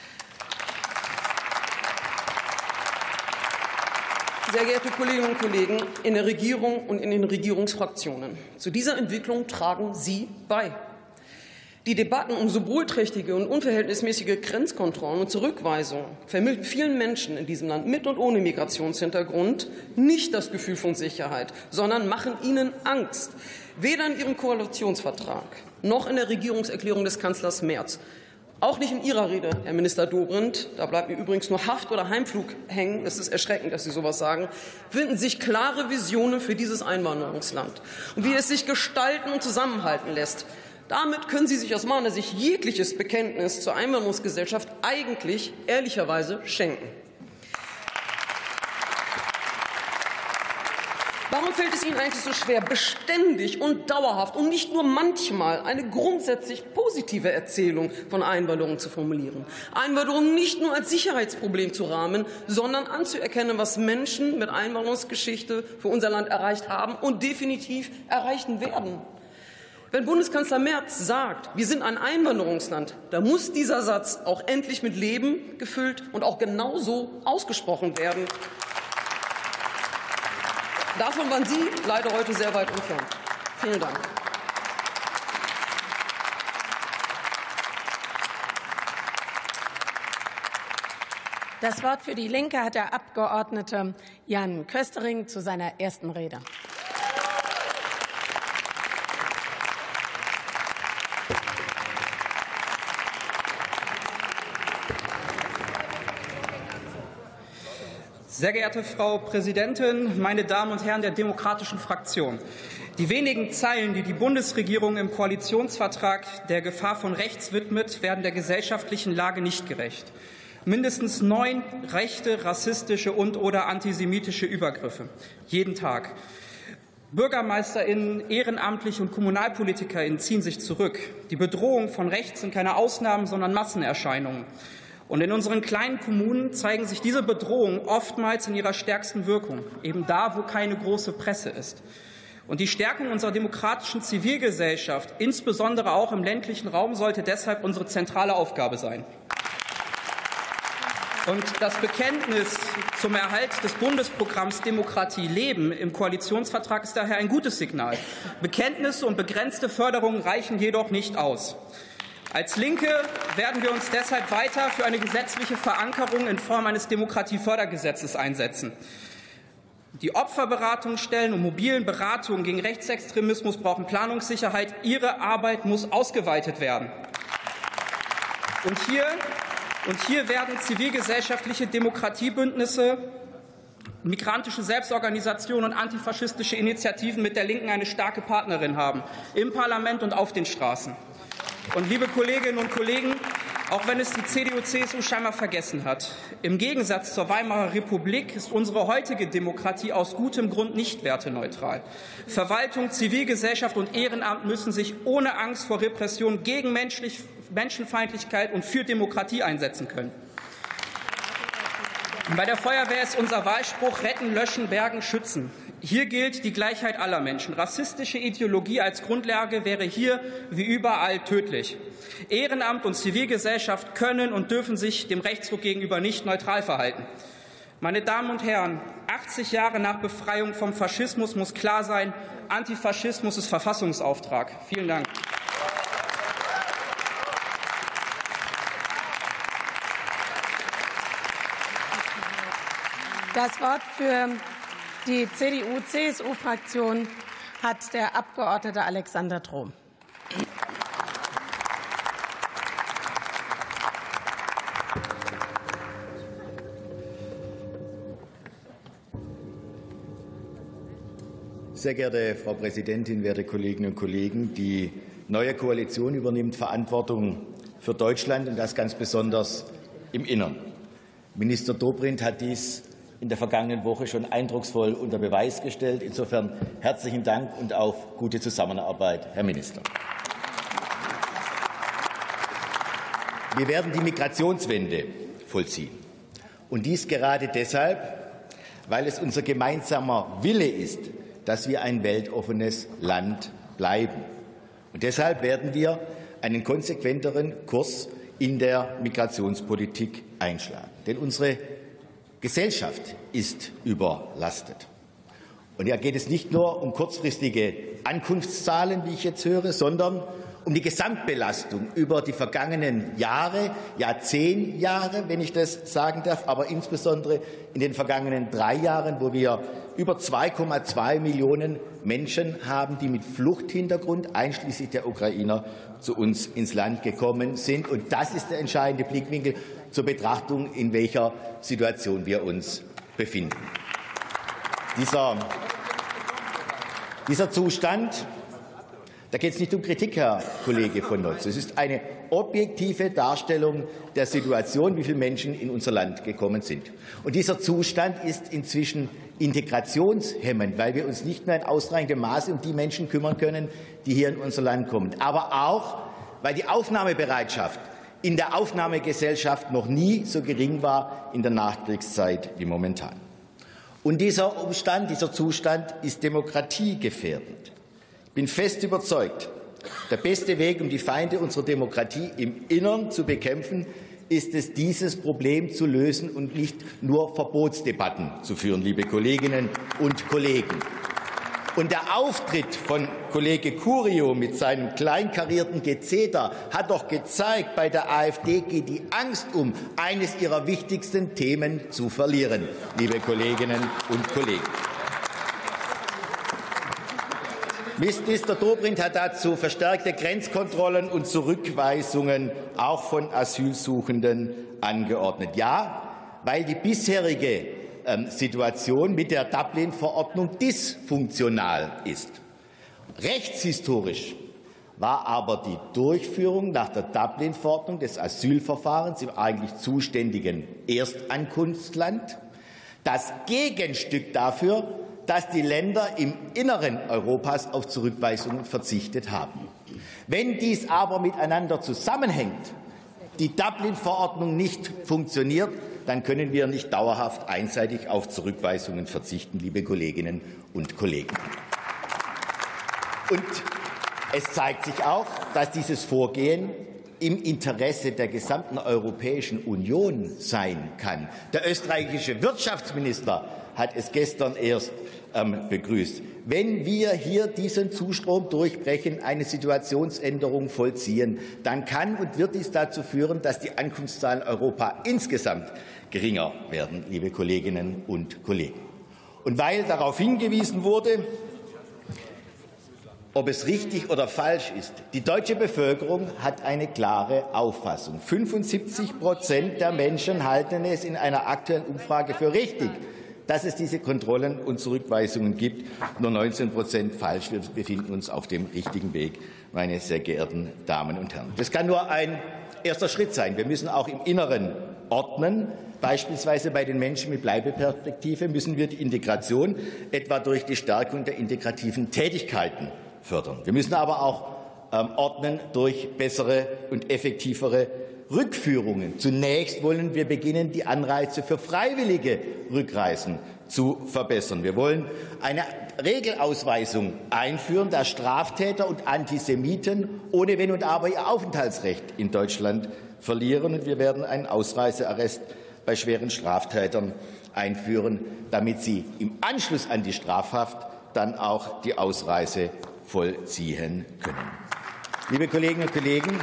Sehr geehrte Kolleginnen und Kollegen in der Regierung und in den Regierungsfraktionen, zu dieser Entwicklung tragen Sie bei. Die Debatten um symbolträchtige und unverhältnismäßige Grenzkontrollen und Zurückweisungen vermitteln vielen Menschen in diesem Land mit und ohne Migrationshintergrund nicht das Gefühl von Sicherheit, sondern machen ihnen Angst. Weder in Ihrem Koalitionsvertrag noch in der Regierungserklärung des Kanzlers Merz, auch nicht in Ihrer Rede, Herr Minister Dobrindt, da bleibt mir übrigens nur Haft- oder Heimflug hängen, es ist erschreckend, dass Sie sowas sagen, finden sich klare Visionen für dieses Einwanderungsland und wie es sich gestalten und zusammenhalten lässt. Damit können Sie sich aus meiner Sicht jegliches Bekenntnis zur Einwanderungsgesellschaft eigentlich ehrlicherweise schenken. Warum fällt es Ihnen eigentlich so schwer, beständig und dauerhaft und nicht nur manchmal eine grundsätzlich positive Erzählung von Einwanderung zu formulieren? Einwanderung nicht nur als Sicherheitsproblem zu rahmen, sondern anzuerkennen, was Menschen mit Einwanderungsgeschichte für unser Land erreicht haben und definitiv erreichen werden. Wenn Bundeskanzler Merz sagt, wir sind ein Einwanderungsland, dann muss dieser Satz auch endlich mit Leben gefüllt und auch genauso ausgesprochen werden. Davon waren Sie leider heute sehr weit entfernt. Vielen Dank. Das Wort für die Linke hat der Abgeordnete Jan Köstering zu seiner ersten Rede. Sehr geehrte Frau Präsidentin, meine Damen und Herren der demokratischen Fraktion! Die wenigen Zeilen, die die Bundesregierung im Koalitionsvertrag der Gefahr von rechts widmet, werden der gesellschaftlichen Lage nicht gerecht. Mindestens neun rechte, rassistische und/oder antisemitische Übergriffe jeden Tag. BürgermeisterInnen, Ehrenamtliche und KommunalpolitikerInnen ziehen sich zurück. Die Bedrohungen von rechts sind keine Ausnahmen, sondern Massenerscheinungen. Und in unseren kleinen Kommunen zeigen sich diese Bedrohungen oftmals in ihrer stärksten Wirkung, eben da, wo keine große Presse ist. Und die Stärkung unserer demokratischen Zivilgesellschaft, insbesondere auch im ländlichen Raum, sollte deshalb unsere zentrale Aufgabe sein. Und das Bekenntnis zum Erhalt des Bundesprogramms Demokratie leben im Koalitionsvertrag ist daher ein gutes Signal. Bekenntnisse und begrenzte Förderungen reichen jedoch nicht aus. Als Linke werden wir uns deshalb weiter für eine gesetzliche Verankerung in Form eines Demokratiefördergesetzes einsetzen. Die Opferberatungsstellen und mobilen Beratungen gegen Rechtsextremismus brauchen Planungssicherheit. Ihre Arbeit muss ausgeweitet werden. Und hier, und hier werden zivilgesellschaftliche Demokratiebündnisse, migrantische Selbstorganisationen und antifaschistische Initiativen mit der Linken eine starke Partnerin haben, im Parlament und auf den Straßen. Und liebe Kolleginnen und Kollegen, auch wenn es die C D U C S U scheinbar vergessen hat, im Gegensatz zur Weimarer Republik ist unsere heutige Demokratie aus gutem Grund nicht werteneutral. Verwaltung, Zivilgesellschaft und Ehrenamt müssen sich ohne Angst vor Repression gegen Menschlich, Menschenfeindlichkeit und für Demokratie einsetzen können. Bei der Feuerwehr ist unser Wahlspruch Retten, Löschen, Bergen, Schützen. Hier gilt die Gleichheit aller Menschen. Rassistische Ideologie als Grundlage wäre hier wie überall tödlich. Ehrenamt und Zivilgesellschaft können und dürfen sich dem Rechtsruck gegenüber nicht neutral verhalten. Meine Damen und Herren, achtzig Jahre nach Befreiung vom Faschismus muss klar sein, Antifaschismus ist Verfassungsauftrag. Vielen Dank. Das Wort für die C D U C S U-Fraktion hat der Abgeordnete Alexander Trom. Sehr geehrte Frau Präsidentin, werte Kolleginnen und Kollegen! Die neue Koalition übernimmt Verantwortung für Deutschland, und das ganz besonders im Innern. Minister Dobrindt hat dies in der vergangenen Woche schon eindrucksvoll unter Beweis gestellt. Insofern herzlichen Dank und auf gute Zusammenarbeit, Herr Minister. Wir werden die Migrationswende vollziehen. Und dies gerade deshalb, weil es unser gemeinsamer Wille ist, dass wir ein weltoffenes Land bleiben. Und deshalb werden wir einen konsequenteren Kurs in der Migrationspolitik einschlagen. Denn unsere Gesellschaft ist überlastet. Und hier geht es nicht nur um kurzfristige Ankunftszahlen, wie ich jetzt höre, sondern um die Gesamtbelastung über die vergangenen Jahre, ja zehn Jahre, wenn ich das sagen darf, aber insbesondere in den vergangenen drei Jahren, wo wir über zwei Komma zwei Millionen Menschen haben, die mit Fluchthintergrund, einschließlich der Ukrainer, zu uns ins Land gekommen sind. Und das ist der entscheidende Blickwinkel zur Betrachtung, in welcher Situation wir uns befinden. Dieser, dieser Zustand, da geht es nicht um Kritik, Herr Kollege von Notz. Es ist eine objektive Darstellung der Situation, wie viele Menschen in unser Land gekommen sind. Und dieser Zustand ist inzwischen integrationshemmend, weil wir uns nicht mehr in ausreichendem Maße um die Menschen kümmern können, die hier in unser Land kommen. Aber auch, weil die Aufnahmebereitschaft in der Aufnahmegesellschaft noch nie so gering war in der Nachkriegszeit wie momentan. Und dieser Umstand, dieser Zustand ist demokratiegefährdend. Ich bin fest überzeugt, der beste Weg, um die Feinde unserer Demokratie im Innern zu bekämpfen, ist es, dieses Problem zu lösen und nicht nur Verbotsdebatten zu führen, liebe Kolleginnen und Kollegen. Und der Auftritt von Kollege Curio mit seinem kleinkarierten Gezeter hat doch gezeigt, bei der AfD geht die Angst um, eines ihrer wichtigsten Themen zu verlieren, liebe Kolleginnen und Kollegen. Minister Dobrindt hat dazu verstärkte Grenzkontrollen und Zurückweisungen auch von Asylsuchenden angeordnet. Ja, weil die bisherige Situation mit der Dublin-Verordnung dysfunktional ist. Rechtshistorisch war aber die Durchführung nach der Dublin-Verordnung des Asylverfahrens im eigentlich zuständigen Erstankunftsland das Gegenstück dafür, dass die Länder im Inneren Europas auf Zurückweisungen verzichtet haben. Wenn dies aber miteinander zusammenhängt, die Dublin-Verordnung nicht funktioniert, dann können wir nicht dauerhaft einseitig auf Zurückweisungen verzichten, liebe Kolleginnen und Kollegen. Und es zeigt sich auch, dass dieses Vorgehen im Interesse der gesamten Europäischen Union sein kann. Der österreichische Wirtschaftsminister hat es gestern erst ähm, begrüßt. Wenn wir hier diesen Zustrom durchbrechen, eine Situationsänderung vollziehen, dann kann und wird dies dazu führen, dass die Ankunftszahlen in Europa insgesamt geringer werden, liebe Kolleginnen und Kollegen. Und weil darauf hingewiesen wurde, ob es richtig oder falsch ist, die deutsche Bevölkerung hat eine klare Auffassung. fünfundsiebzig Prozent der Menschen halten es in einer aktuellen Umfrage für richtig, dass es diese Kontrollen und Zurückweisungen gibt. Nur neunzehn Prozent falsch. Wir befinden uns auf dem richtigen Weg, meine sehr geehrten Damen und Herren. Das kann nur ein erster Schritt sein. Wir müssen auch im Inneren ordnen. Beispielsweise bei den Menschen mit Bleibeperspektive müssen wir die Integration etwa durch die Stärkung der integrativen Tätigkeiten fördern. Wir müssen aber auch ähm, ordnen durch bessere und effektivere Rückführungen. Zunächst wollen wir beginnen, die Anreize für freiwillige Rückreisen zu verbessern. Wir wollen eine Regelausweisung einführen, dass Straftäter und Antisemiten ohne Wenn und Aber ihr Aufenthaltsrecht in Deutschland verlieren. Und wir werden einen Ausreisearrest bei schweren Straftätern einführen, damit sie im Anschluss an die Strafhaft dann auch die Ausreise vollziehen können. Liebe Kolleginnen und Kollegen,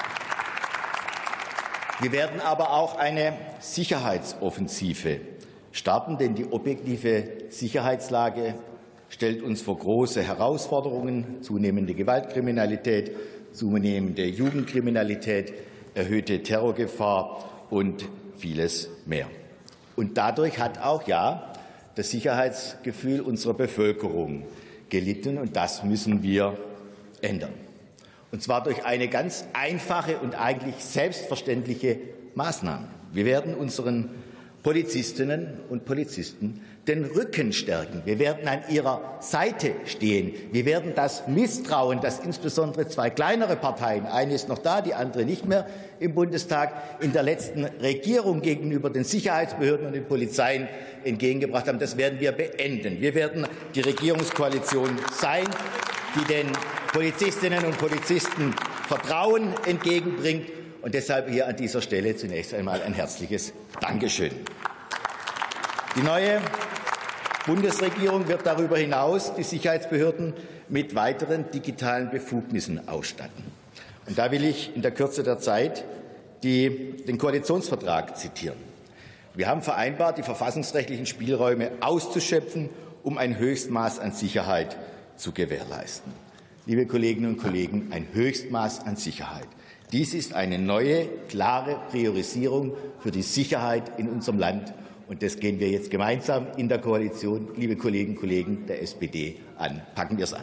wir werden aber auch eine Sicherheitsoffensive starten, denn die objektive Sicherheitslage stellt uns vor große Herausforderungen: zunehmende Gewaltkriminalität, zunehmende Jugendkriminalität, erhöhte Terrorgefahr und vieles mehr. Und dadurch hat auch ja das Sicherheitsgefühl unserer Bevölkerung gelitten, und das müssen wir ändern. Und zwar durch eine ganz einfache und eigentlich selbstverständliche Maßnahme. Wir werden unseren Polizistinnen und Polizisten den Rücken stärken. Wir werden an ihrer Seite stehen. Wir werden das Misstrauen, das insbesondere zwei kleinere Parteien, eine ist noch da, die andere nicht mehr im Bundestag, in der letzten Regierung gegenüber den Sicherheitsbehörden und den Polizeien entgegengebracht haben, das werden wir beenden. Wir werden die Regierungskoalition sein, die den Polizistinnen und Polizisten Vertrauen entgegenbringt. Und deshalb hier an dieser Stelle zunächst einmal ein herzliches Dankeschön. Die neue Bundesregierung wird darüber hinaus die Sicherheitsbehörden mit weiteren digitalen Befugnissen ausstatten. Und da will ich in der Kürze der Zeit die, den Koalitionsvertrag zitieren. Wir haben vereinbart, die verfassungsrechtlichen Spielräume auszuschöpfen, um ein Höchstmaß an Sicherheit zu gewährleisten. Liebe Kolleginnen und Kollegen, ein Höchstmaß an Sicherheit. Dies ist eine neue, klare Priorisierung für die Sicherheit in unserem Land. Und das gehen wir jetzt gemeinsam in der Koalition, liebe Kolleginnen und Kollegen der S P D, an. Packen wir es an.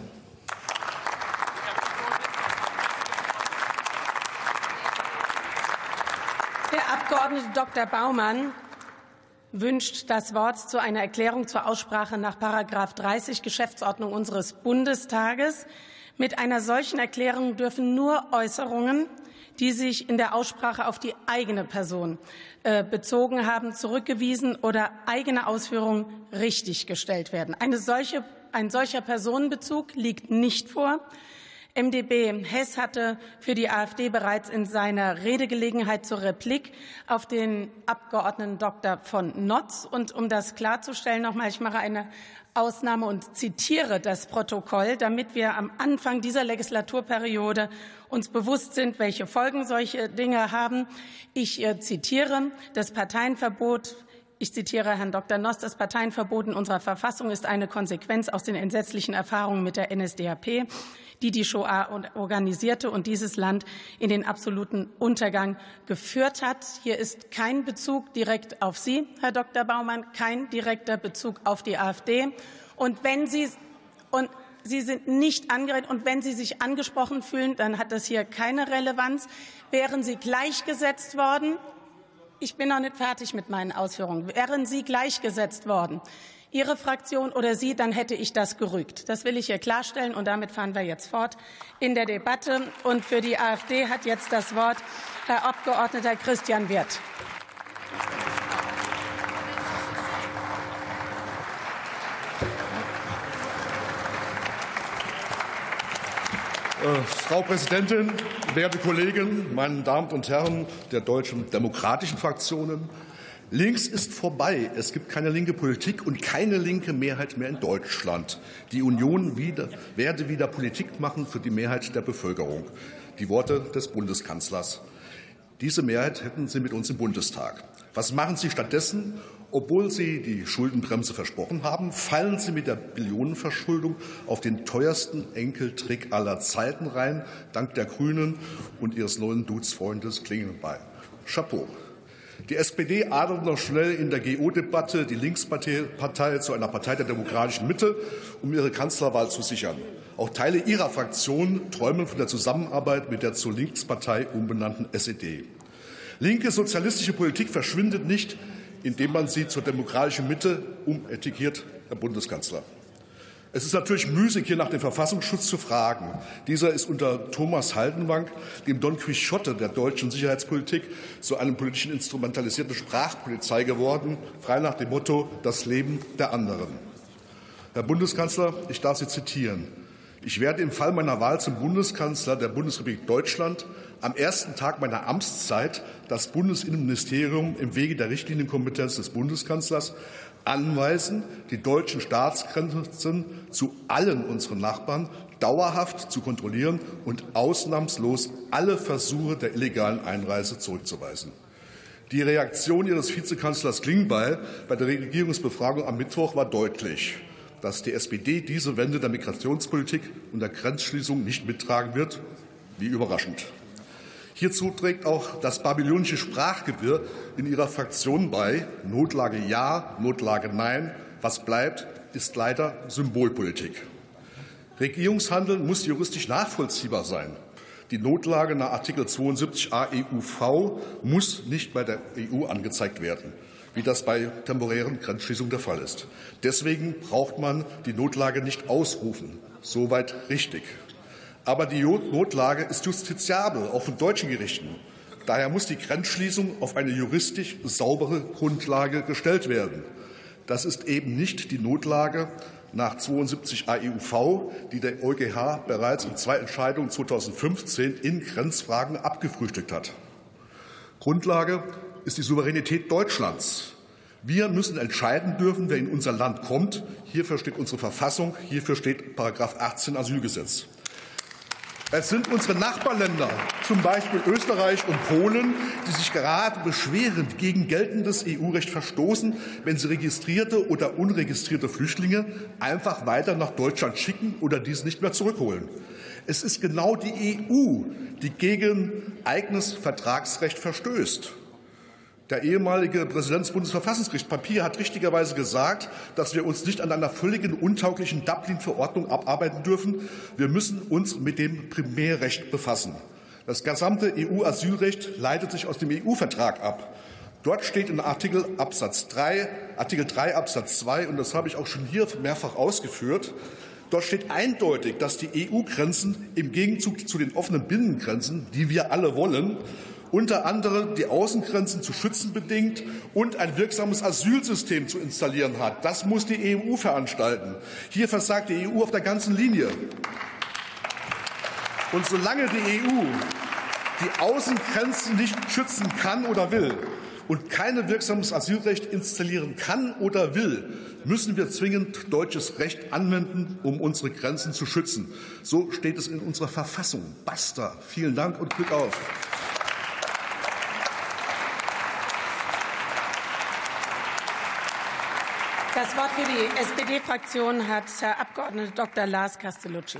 Herr Abgeordneter Doktor Baumann, wünscht das Wort zu einer Erklärung zur Aussprache nach Paragraph dreißig Geschäftsordnung unseres Bundestages. Mit einer solchen Erklärung dürfen nur Äußerungen, die sich in der Aussprache auf die eigene Person äh, bezogen haben, zurückgewiesen oder eigene Ausführungen richtiggestellt werden. Eine solche, ein solcher Personenbezug liegt nicht vor. M d B Hess hatte für die AfD bereits in seiner Redegelegenheit zur Replik auf den Abgeordneten Doktor von Notz. Und um das klarzustellen, nochmal, ich mache eine Ausnahme und zitiere das Protokoll, damit wir am Anfang dieser Legislaturperiode uns bewusst sind, welche Folgen solche Dinge haben. Ich äh, zitiere das Parteienverbot. Ich zitiere Herrn Doktor Noss. Das Parteienverbot in unserer Verfassung ist eine Konsequenz aus den entsetzlichen Erfahrungen mit der N S D A P, die die Shoah organisierte und dieses Land in den absoluten Untergang geführt hat. Hier ist kein Bezug direkt auf Sie, Herr Doktor Baumann, kein direkter Bezug auf die AfD. Und wenn Sie und Sie sind nicht angeredet. Und wenn Sie sich angesprochen fühlen, dann hat das hier keine Relevanz. Wären Sie gleichgesetzt worden? Ich bin noch nicht fertig mit meinen Ausführungen. Wären Sie gleichgesetzt worden, Ihre Fraktion oder Sie, dann hätte ich das gerügt. Das will ich hier klarstellen. Und damit fahren wir jetzt fort in der Debatte. Und für die AfD hat jetzt das Wort Herr Abgeordneter Christian Wirth. Frau Präsidentin, werte Kollegen, meine Damen und Herren der deutschen demokratischen Fraktionen! Links ist vorbei. Es gibt keine linke Politik und keine linke Mehrheit mehr in Deutschland. Die Union wieder, werde wieder Politik machen für die Mehrheit der Bevölkerung. Die Worte des Bundeskanzlers. Diese Mehrheit hätten Sie mit uns im Bundestag. Was machen Sie stattdessen? Obwohl Sie die Schuldenbremse versprochen haben, fallen Sie mit der Billionenverschuldung auf den teuersten Enkeltrick aller Zeiten rein, dank der Grünen und ihres neuen Dudesfreundes Klingelbein. Chapeau. Die S P D adelt noch schnell in der G O-Debatte die Linkspartei zu einer Partei der demokratischen Mitte, um ihre Kanzlerwahl zu sichern. Auch Teile ihrer Fraktion träumen von der Zusammenarbeit mit der zur Linkspartei umbenannten S E D. Linke sozialistische Politik verschwindet nicht, indem man sie zur demokratischen Mitte umetikiert, Herr Bundeskanzler. Es ist natürlich müßig, hier nach dem Verfassungsschutz zu fragen. Dieser ist unter Thomas Haldenwang, dem Don Quixote der deutschen Sicherheitspolitik, zu einem politischen instrumentalisierten Sprachpolizei geworden, frei nach dem Motto das Leben der anderen. Herr Bundeskanzler, ich darf Sie zitieren. Ich werde im Fall meiner Wahl zum Bundeskanzler der Bundesrepublik Deutschland am ersten Tag meiner Amtszeit das Bundesinnenministerium im Wege der Richtlinienkompetenz des Bundeskanzlers anweisen, die deutschen Staatsgrenzen zu allen unseren Nachbarn dauerhaft zu kontrollieren und ausnahmslos alle Versuche der illegalen Einreise zurückzuweisen. Die Reaktion Ihres Vizekanzlers Klingbeil bei der Regierungsbefragung am Mittwoch war deutlich. Dass die S P D diese Wende der Migrationspolitik und der Grenzschließung nicht mittragen wird, wie überraschend. Hierzu trägt auch das babylonische Sprachgewirr in Ihrer Fraktion bei. Notlage ja, Notlage nein. Was bleibt, ist leider Symbolpolitik. Regierungshandeln muss juristisch nachvollziehbar sein. Die Notlage nach Artikel zweiundsiebzig a E U V muss nicht bei der E U angezeigt werden, wie das bei temporären Grenzschließungen der Fall ist. Deswegen braucht man die Notlage nicht ausrufen. Soweit richtig. Aber die Notlage ist justiziabel, auch von deutschen Gerichten. Daher muss die Grenzschließung auf eine juristisch saubere Grundlage gestellt werden. Das ist eben nicht die Notlage nach zweiundsiebzig a E U V, die der EuGH bereits in zwei Entscheidungen zweitausendfünfzehn in Grenzfragen abgefrühstückt hat. Grundlage ist die Souveränität Deutschlands. Wir müssen entscheiden dürfen, wer in unser Land kommt. Hierfür steht unsere Verfassung, hierfür steht Paragraph achtzehn Asylgesetz. Es sind unsere Nachbarländer, zum Beispiel Österreich und Polen, die sich gerade beschwerend gegen geltendes E U-Recht verstoßen, wenn sie registrierte oder unregistrierte Flüchtlinge einfach weiter nach Deutschland schicken oder dies nicht mehr zurückholen. Es ist genau die E U, die gegen eigenes Vertragsrecht verstößt. Der ehemalige Präsident des Bundesverfassungsgerichts Papier hat richtigerweise gesagt, dass wir uns nicht an einer völligen untauglichen Dublin-Verordnung abarbeiten dürfen. Wir müssen uns mit dem Primärrecht befassen. Das gesamte E U-Asylrecht leitet sich aus dem E U-Vertrag ab. Dort steht in Artikel Absatz drei, Artikel drei Absatz zwei, und das habe ich auch schon hier mehrfach ausgeführt, dort steht eindeutig, dass die E U-Grenzen im Gegenzug zu den offenen Binnengrenzen, die wir alle wollen, unter anderem die Außengrenzen zu schützen bedingt und ein wirksames Asylsystem zu installieren hat. Das muss die E U veranstalten. Hier versagt die E U auf der ganzen Linie. Und solange die E U die Außengrenzen nicht schützen kann oder will und kein wirksames Asylrecht installieren kann oder will, müssen wir zwingend deutsches Recht anwenden, um unsere Grenzen zu schützen. So steht es in unserer Verfassung. Basta. Vielen Dank und Glück auf. Das Wort für die S P D-Fraktion hat Herr Abgeordneter Doktor Lars Castellucci.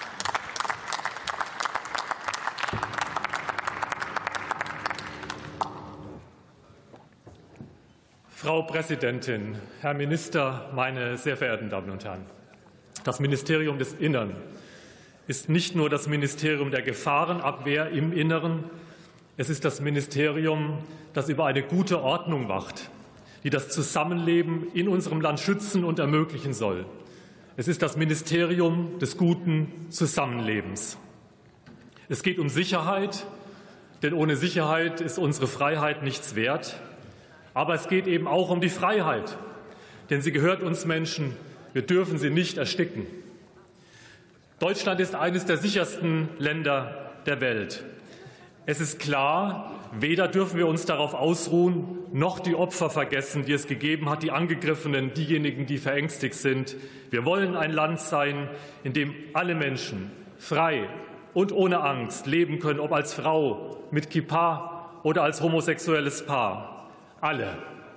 Frau Präsidentin, Herr Minister, meine sehr verehrten Damen und Herren! Das Ministerium des Innern ist nicht nur das Ministerium der Gefahrenabwehr im Inneren, es ist das Ministerium, das über eine gute Ordnung wacht, die das Zusammenleben in unserem Land schützen und ermöglichen soll. Es ist das Ministerium des guten Zusammenlebens. Es geht um Sicherheit, denn ohne Sicherheit ist unsere Freiheit nichts wert. Aber es geht eben auch um die Freiheit, denn sie gehört uns Menschen. Wir dürfen sie nicht ersticken. Deutschland ist eines der sichersten Länder der Welt. Es ist klar, weder dürfen wir uns darauf ausruhen, noch die Opfer vergessen, die es gegeben hat, die Angegriffenen, diejenigen, die verängstigt sind. Wir wollen ein Land sein, in dem alle Menschen frei und ohne Angst leben können, ob als Frau, mit Kippa oder als homosexuelles Paar. Alle.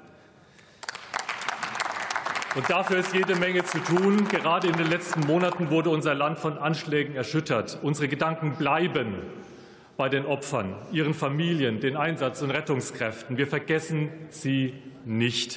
Und dafür ist jede Menge zu tun. Gerade in den letzten Monaten wurde unser Land von Anschlägen erschüttert. Unsere Gedanken bleiben bei den Opfern, ihren Familien, den Einsatz- und Rettungskräften. Wir vergessen sie nicht.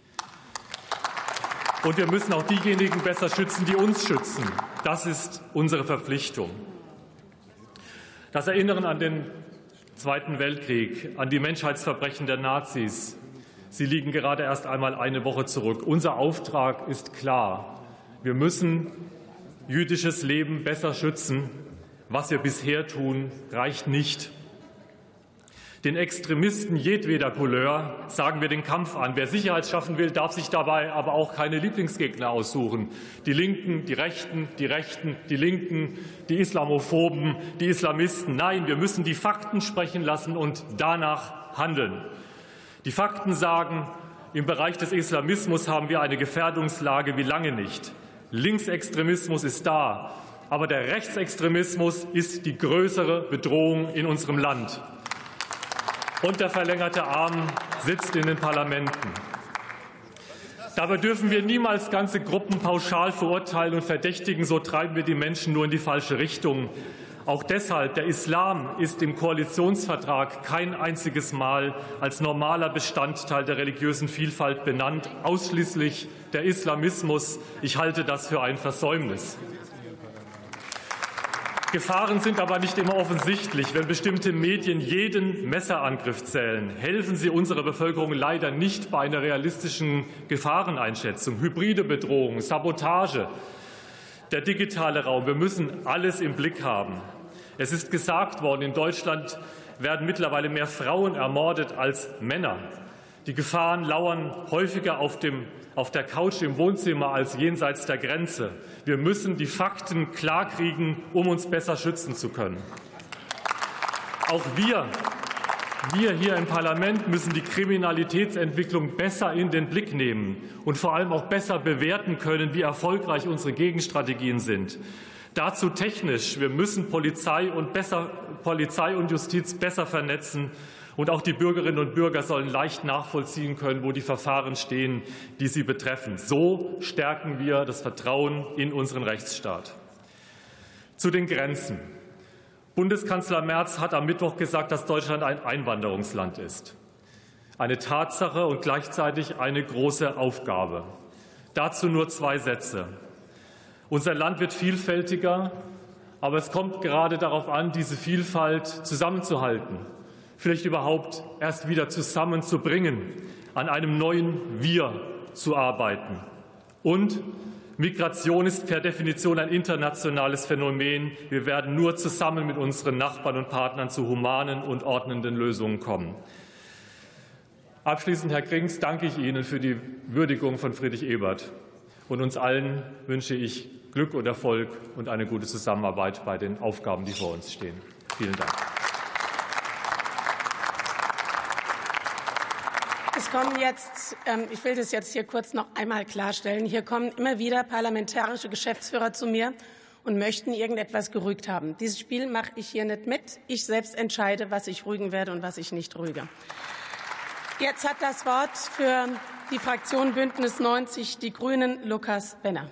Und wir müssen auch diejenigen besser schützen, die uns schützen. Das ist unsere Verpflichtung. Das Erinnern an den Zweiten Weltkrieg, an die Menschheitsverbrechen der Nazis. Sie liegen gerade erst einmal eine Woche zurück. Unser Auftrag ist klar. Wir müssen jüdisches Leben besser schützen. Was wir bisher tun, reicht nicht. Den Extremisten jedweder Couleur sagen wir den Kampf an. Wer Sicherheit schaffen will, darf sich dabei aber auch keine Lieblingsgegner aussuchen. Die Linken, die Rechten, die Rechten, die Linken, die Islamophoben, die Islamisten. Nein, wir müssen die Fakten sprechen lassen und danach handeln. Die Fakten sagen, im Bereich des Islamismus haben wir eine Gefährdungslage wie lange nicht. Linksextremismus ist da, aber der Rechtsextremismus ist die größere Bedrohung in unserem Land. Und der verlängerte Arm sitzt in den Parlamenten. Dabei dürfen wir niemals ganze Gruppen pauschal verurteilen und verdächtigen. So treiben wir die Menschen nur in die falsche Richtung. Auch deshalb, der Islam ist im Koalitionsvertrag kein einziges Mal als normaler Bestandteil der religiösen Vielfalt benannt. Ausschließlich der Islamismus. Ich halte das für ein Versäumnis. Gefahren sind aber nicht immer offensichtlich. Wenn bestimmte Medien jeden Messerangriff zählen, helfen sie unserer Bevölkerung leider nicht bei einer realistischen Gefahreneinschätzung. Hybride Bedrohung, Sabotage, der digitale Raum. Wir müssen alles im Blick haben. Es ist gesagt worden, in Deutschland werden mittlerweile mehr Frauen ermordet als Männer. Die Gefahren lauern häufiger auf, dem, auf der Couch im Wohnzimmer als jenseits der Grenze. Wir müssen die Fakten klarkriegen, um uns besser schützen zu können. Auch wir, wir hier im Parlament müssen die Kriminalitätsentwicklung besser in den Blick nehmen und vor allem auch besser bewerten können, wie erfolgreich unsere Gegenstrategien sind. Dazu technisch. Wir müssen Polizei und, besser, Polizei und Justiz besser vernetzen. Und auch die Bürgerinnen und Bürger sollen leicht nachvollziehen können, wo die Verfahren stehen, die sie betreffen. So stärken wir das Vertrauen in unseren Rechtsstaat. Zu den Grenzen. Bundeskanzler Merz hat am Mittwoch gesagt, dass Deutschland ein Einwanderungsland ist. Eine Tatsache und gleichzeitig eine große Aufgabe. Dazu nur zwei Sätze. Unser Land wird vielfältiger, aber es kommt gerade darauf an, diese Vielfalt zusammenzuhalten. vielleicht überhaupt erst wieder zusammenzubringen, an einem neuen Wir zu arbeiten. Und Migration ist per Definition ein internationales Phänomen. Wir werden nur zusammen mit unseren Nachbarn und Partnern zu humanen und ordnenden Lösungen kommen. Abschließend, Herr Grings, danke ich Ihnen für die Würdigung von Friedrich Ebert. Und uns allen wünsche ich Glück und Erfolg und eine gute Zusammenarbeit bei den Aufgaben, die vor uns stehen. Vielen Dank. Es kommen jetzt, ich will das jetzt hier kurz noch einmal klarstellen, hier kommen immer wieder parlamentarische Geschäftsführer zu mir und möchten irgendetwas gerügt haben. Dieses Spiel mache ich hier nicht mit. Ich selbst entscheide, was ich rügen werde und was ich nicht rüge. Jetzt hat das Wort für die Fraktion Bündnis neunzig Die Grünen Lukas Benner.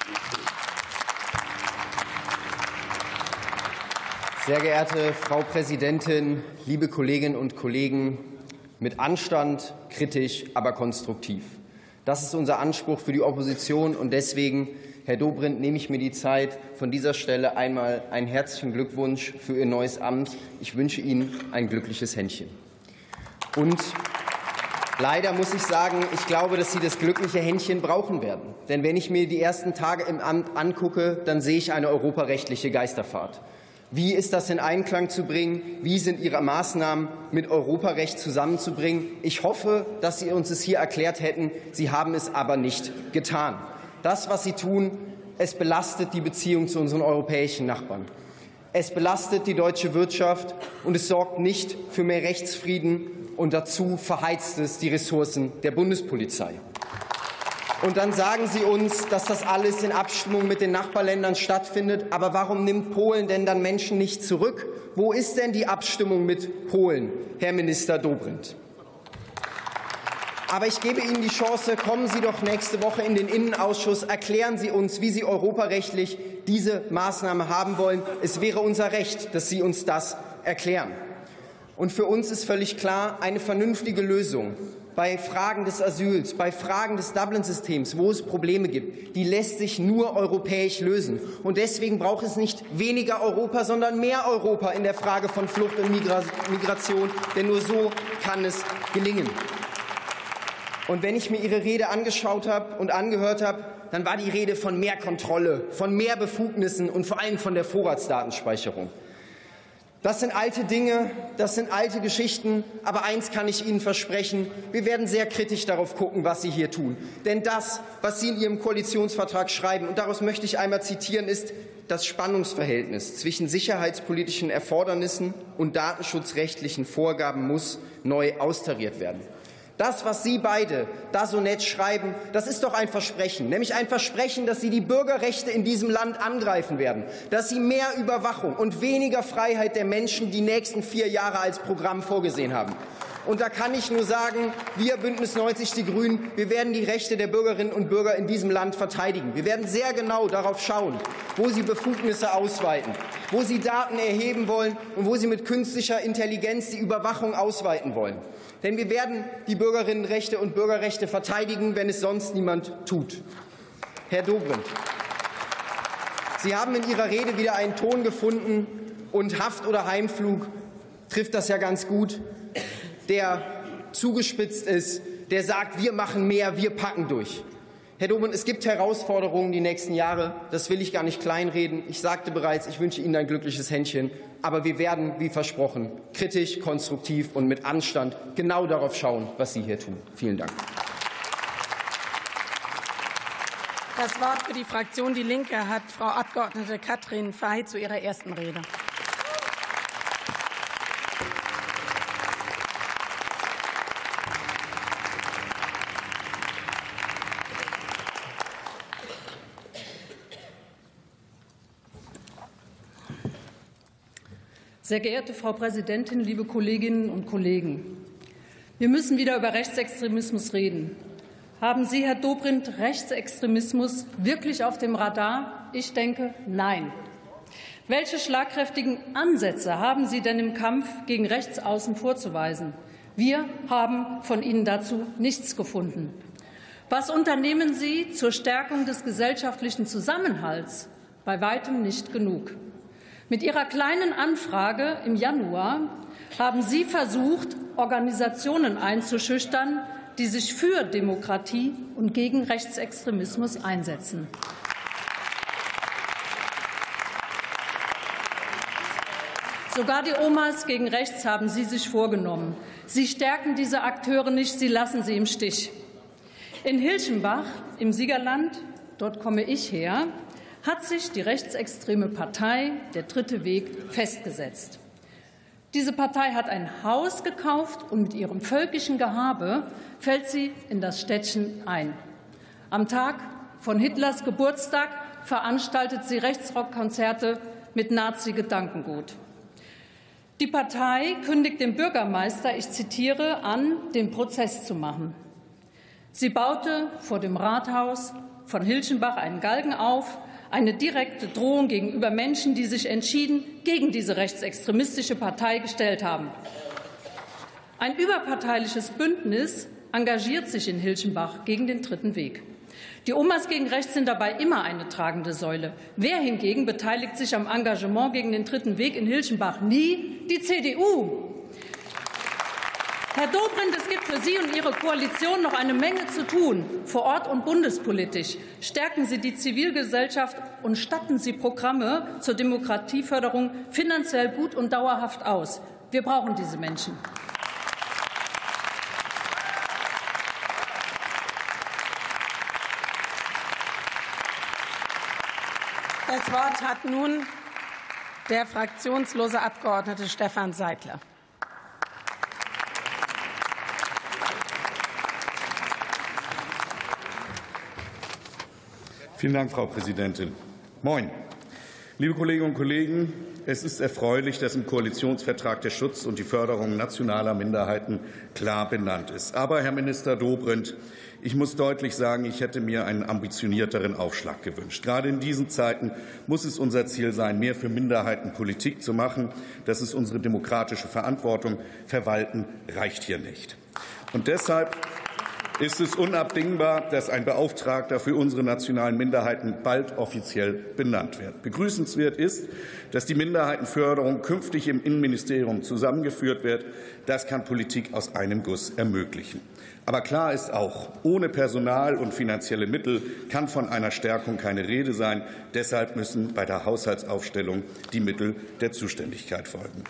Sehr geehrte Frau Präsidentin, liebe Kolleginnen und Kollegen, mit Anstand, kritisch, aber konstruktiv. Das ist unser Anspruch für die Opposition, und deswegen, Herr Dobrindt, nehme ich mir die Zeit, von dieser Stelle einmal einen herzlichen Glückwunsch für Ihr neues Amt. Ich wünsche Ihnen ein glückliches Händchen. Und leider muss ich sagen, ich glaube, dass Sie das glückliche Händchen brauchen werden. Denn wenn ich mir die ersten Tage im Amt angucke, dann sehe ich eine europarechtliche Geisterfahrt. Wie ist das in Einklang zu bringen? Wie sind Ihre Maßnahmen mit Europarecht zusammenzubringen? Ich hoffe, dass Sie uns es hier erklärt hätten. Sie haben es aber nicht getan. Das, was Sie tun, es belastet die Beziehung zu unseren europäischen Nachbarn. Es belastet die deutsche Wirtschaft, und es sorgt nicht für mehr Rechtsfrieden. Und dazu verheizt es die Ressourcen der Bundespolizei. Und dann sagen Sie uns, dass das alles in Abstimmung mit den Nachbarländern stattfindet. Aber warum nimmt Polen denn dann Menschen nicht zurück? Wo ist denn die Abstimmung mit Polen, Herr Minister Dobrindt? Aber ich gebe Ihnen die Chance, kommen Sie doch nächste Woche in den Innenausschuss, erklären Sie uns, wie Sie europarechtlich diese Maßnahme haben wollen. Es wäre unser Recht, dass Sie uns das erklären. Und für uns ist völlig klar, eine vernünftige Lösung bei Fragen des Asyls, bei Fragen des Dublin-Systems, wo es Probleme gibt, die lässt sich nur europäisch lösen. Und deswegen braucht es nicht weniger Europa, sondern mehr Europa in der Frage von Flucht und Migration. Denn nur so kann es gelingen. Und wenn ich mir Ihre Rede angeschaut habe und angehört habe, dann war die Rede von mehr Kontrolle, von mehr Befugnissen und vor allem von der Vorratsdatenspeicherung. Das sind alte Dinge, das sind alte Geschichten, aber eins kann ich Ihnen versprechen, wir werden sehr kritisch darauf gucken, was Sie hier tun. Denn das, was Sie in Ihrem Koalitionsvertrag schreiben, und daraus möchte ich einmal zitieren, ist: Das Spannungsverhältnis zwischen sicherheitspolitischen Erfordernissen und datenschutzrechtlichen Vorgaben muss neu austariert werden. Das, was Sie beide da so nett schreiben, das ist doch ein Versprechen, nämlich ein Versprechen, dass Sie die Bürgerrechte in diesem Land angreifen werden, dass Sie mehr Überwachung und weniger Freiheit der Menschen die nächsten vier Jahre als Programm vorgesehen haben. Und da kann ich nur sagen, wir Bündnis neunzig Die Grünen, wir werden die Rechte der Bürgerinnen und Bürger in diesem Land verteidigen. Wir werden sehr genau darauf schauen, wo Sie Befugnisse ausweiten, wo Sie Daten erheben wollen und wo Sie mit künstlicher Intelligenz die Überwachung ausweiten wollen. Denn wir werden die Bürgerinnenrechte und Bürgerrechte verteidigen, wenn es sonst niemand tut. Herr Dobrindt, Sie haben in Ihrer Rede wieder einen Ton gefunden, und Haft- oder Heimflug trifft das ja ganz gut, der zugespitzt ist, der sagt, wir machen mehr, wir packen durch. Herr Dobrindt, es gibt Herausforderungen die nächsten Jahre, das will ich gar nicht kleinreden. Ich sagte bereits, ich wünsche Ihnen ein glückliches Händchen. Aber wir werden, wie versprochen, kritisch, konstruktiv und mit Anstand genau darauf schauen, was Sie hier tun. Vielen Dank. Das Wort für die Fraktion Die Linke hat Frau Abgeordnete Katrin Veit zu ihrer ersten Rede. Sehr geehrte Frau Präsidentin, liebe Kolleginnen und Kollegen! Wir müssen wieder über Rechtsextremismus reden. Haben Sie, Herr Dobrindt, Rechtsextremismus wirklich auf dem Radar? Ich denke, nein. Welche schlagkräftigen Ansätze haben Sie denn im Kampf gegen Rechtsaußen vorzuweisen? Wir haben von Ihnen dazu nichts gefunden. Was unternehmen Sie zur Stärkung des gesellschaftlichen Zusammenhalts? Bei weitem nicht genug. Mit Ihrer Kleinen Anfrage im Januar haben Sie versucht, Organisationen einzuschüchtern, die sich für Demokratie und gegen Rechtsextremismus einsetzen. Sogar die Omas gegen Rechts haben Sie sich vorgenommen. Sie stärken diese Akteure nicht, Sie lassen sie im Stich. In Hilchenbach im Siegerland, dort komme ich her, hat sich die rechtsextreme Partei Der Dritte Weg festgesetzt. Diese Partei hat ein Haus gekauft und mit ihrem völkischen Gehabe fällt sie in das Städtchen ein. Am Tag von Hitlers Geburtstag veranstaltet sie Rechtsrockkonzerte mit Nazi-Gedankengut. Die Partei kündigt dem Bürgermeister, ich zitiere, an, den Prozess zu machen. Sie baute vor dem Rathaus von Hilchenbach einen Galgen auf, eine direkte Drohung gegenüber Menschen, die sich entschieden gegen diese rechtsextremistische Partei gestellt haben. Ein überparteiliches Bündnis engagiert sich in Hilchenbach gegen den Dritten Weg. Die Omas gegen Rechts sind dabei immer eine tragende Säule. Wer hingegen beteiligt sich am Engagement gegen den Dritten Weg in Hilchenbach? Nie die C D U. Herr Dobrindt, es gibt für Sie und Ihre Koalition noch eine Menge zu tun, vor Ort und bundespolitisch. Stärken Sie die Zivilgesellschaft und statten Sie Programme zur Demokratieförderung finanziell gut und dauerhaft aus. Wir brauchen diese Menschen. Das Wort hat nun der fraktionslose Abgeordnete Stefan Seidler. Vielen Dank, Frau Präsidentin. Moin. Liebe Kolleginnen und Kollegen, es ist erfreulich, dass im Koalitionsvertrag der Schutz und die Förderung nationaler Minderheiten klar benannt ist. Aber, Herr Minister Dobrindt, ich muss deutlich sagen, ich hätte mir einen ambitionierteren Aufschlag gewünscht. Gerade in diesen Zeiten muss es unser Ziel sein, mehr für Minderheiten Politik zu machen. Das ist unsere demokratische Verantwortung. Verwalten reicht hier nicht. Und deshalb ist es unabdingbar, dass ein Beauftragter für unsere nationalen Minderheiten bald offiziell benannt wird. Begrüßenswert ist, dass die Minderheitenförderung künftig im Innenministerium zusammengeführt wird. Das kann Politik aus einem Guss ermöglichen. Aber klar ist auch, ohne Personal und finanzielle Mittel kann von einer Stärkung keine Rede sein. Deshalb müssen bei der Haushaltsaufstellung die Mittel der Zuständigkeit folgen.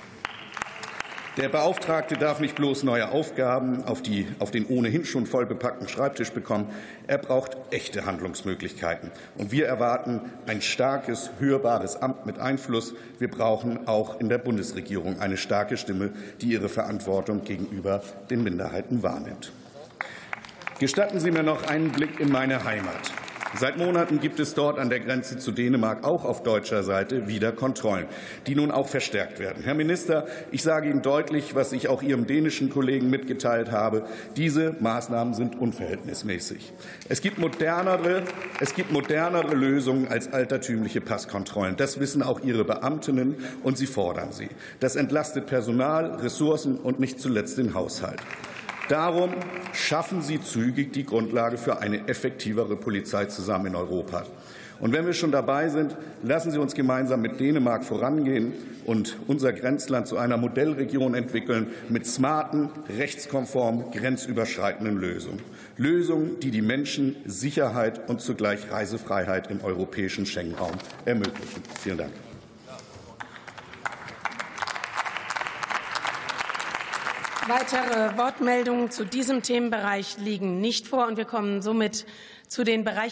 Der Beauftragte darf nicht bloß neue Aufgaben auf, die, auf den ohnehin schon voll bepackten Schreibtisch bekommen. Er braucht echte Handlungsmöglichkeiten. Und wir erwarten ein starkes, hörbares Amt mit Einfluss. Wir brauchen auch in der Bundesregierung eine starke Stimme, die ihre Verantwortung gegenüber den Minderheiten wahrnimmt. Gestatten Sie mir noch einen Blick in meine Heimat. Seit Monaten gibt es dort an der Grenze zu Dänemark auch auf deutscher Seite wieder Kontrollen, die nun auch verstärkt werden. Herr Minister, ich sage Ihnen deutlich, was ich auch Ihrem dänischen Kollegen mitgeteilt habe. Diese Maßnahmen sind unverhältnismäßig. Es gibt modernere, es gibt modernere Lösungen als altertümliche Passkontrollen. Das wissen auch Ihre Beamtinnen, und sie fordern sie. Das entlastet Personal, Ressourcen und nicht zuletzt den Haushalt. Darum schaffen Sie zügig die Grundlage für eine effektivere Polizei zusammen in Europa. Und wenn wir schon dabei sind, lassen Sie uns gemeinsam mit Dänemark vorangehen und unser Grenzland zu einer Modellregion entwickeln mit smarten, rechtskonformen, grenzüberschreitenden Lösungen. Lösungen, die die Menschen Sicherheit und zugleich Reisefreiheit im europäischen Schengen-Raum ermöglichen. Vielen Dank. Weitere Wortmeldungen zu diesem Themenbereich liegen nicht vor, und wir kommen somit zu den Bereichen